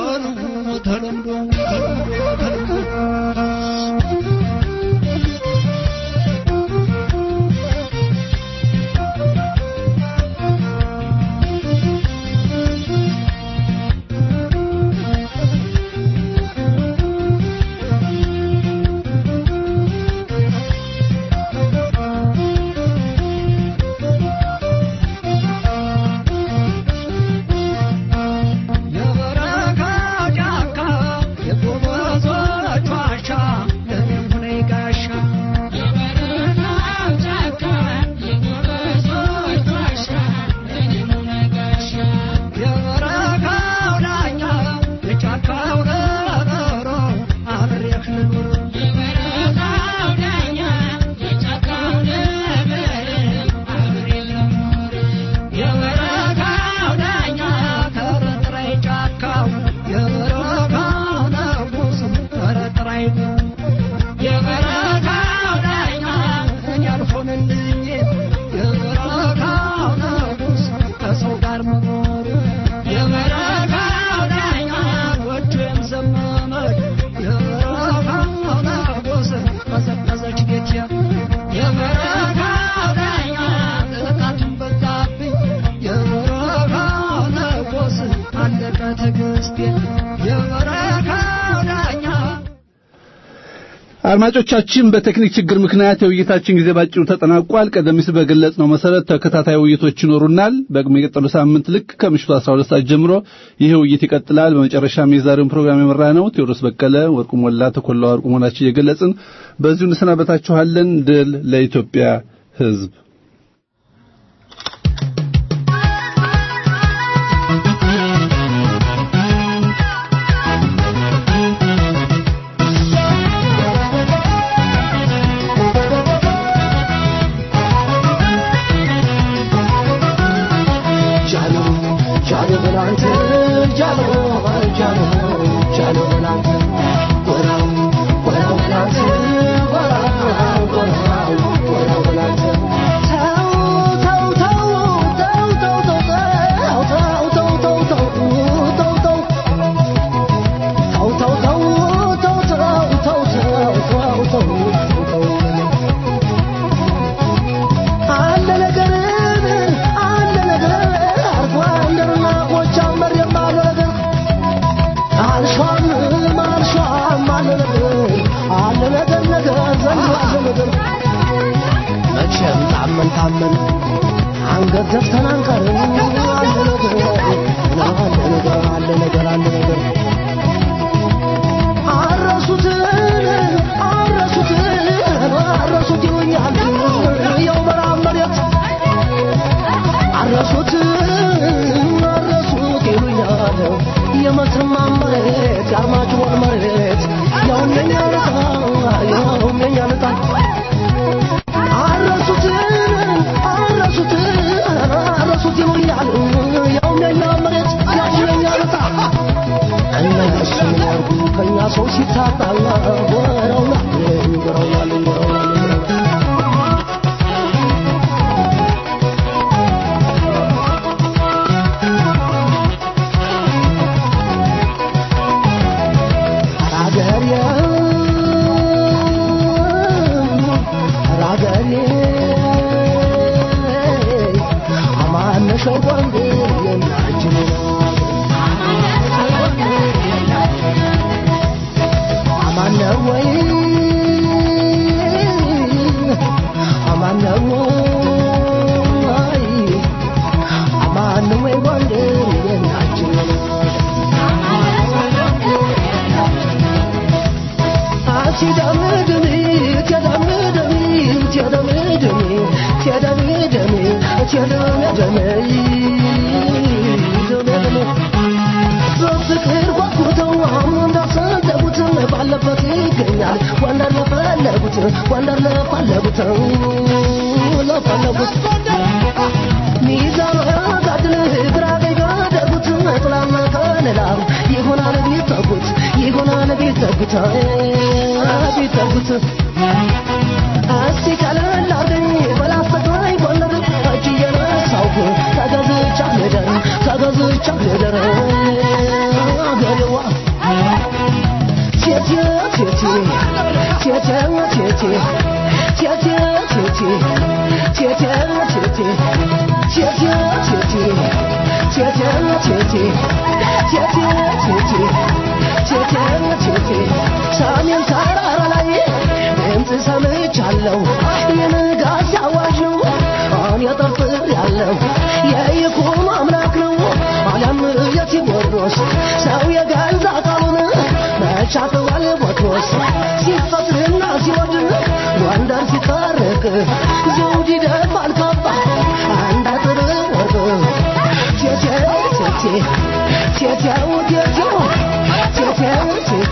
አድማጮቻችን በቴክኒክ ችግር ምክንያት የውይይታችን ጊዜ ባጭሩ ተጠናቋል። ቀደም ሲል በገለጽነው መሰረት ተከታታይ ውይይቶች ይኖሩናል። በሚቀጥለው ሳምንት ልክ ከምሽቱ 12 ሰዓት ጀምሮ ይሄ ውይይት ይቀጥላል። በመጨረሻም የዛሬውን ፕሮግራም የመራነው ቴዎድሮስ በቀለ፣ ወርቁ ሞላ፣ ተኮላ ወርቁ ሞላችን እየገለጽን በዚሁ እንሰናበታችኋለን። ድል ለኢትዮጵያ ሕዝብ።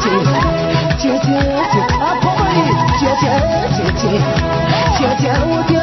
Thank you.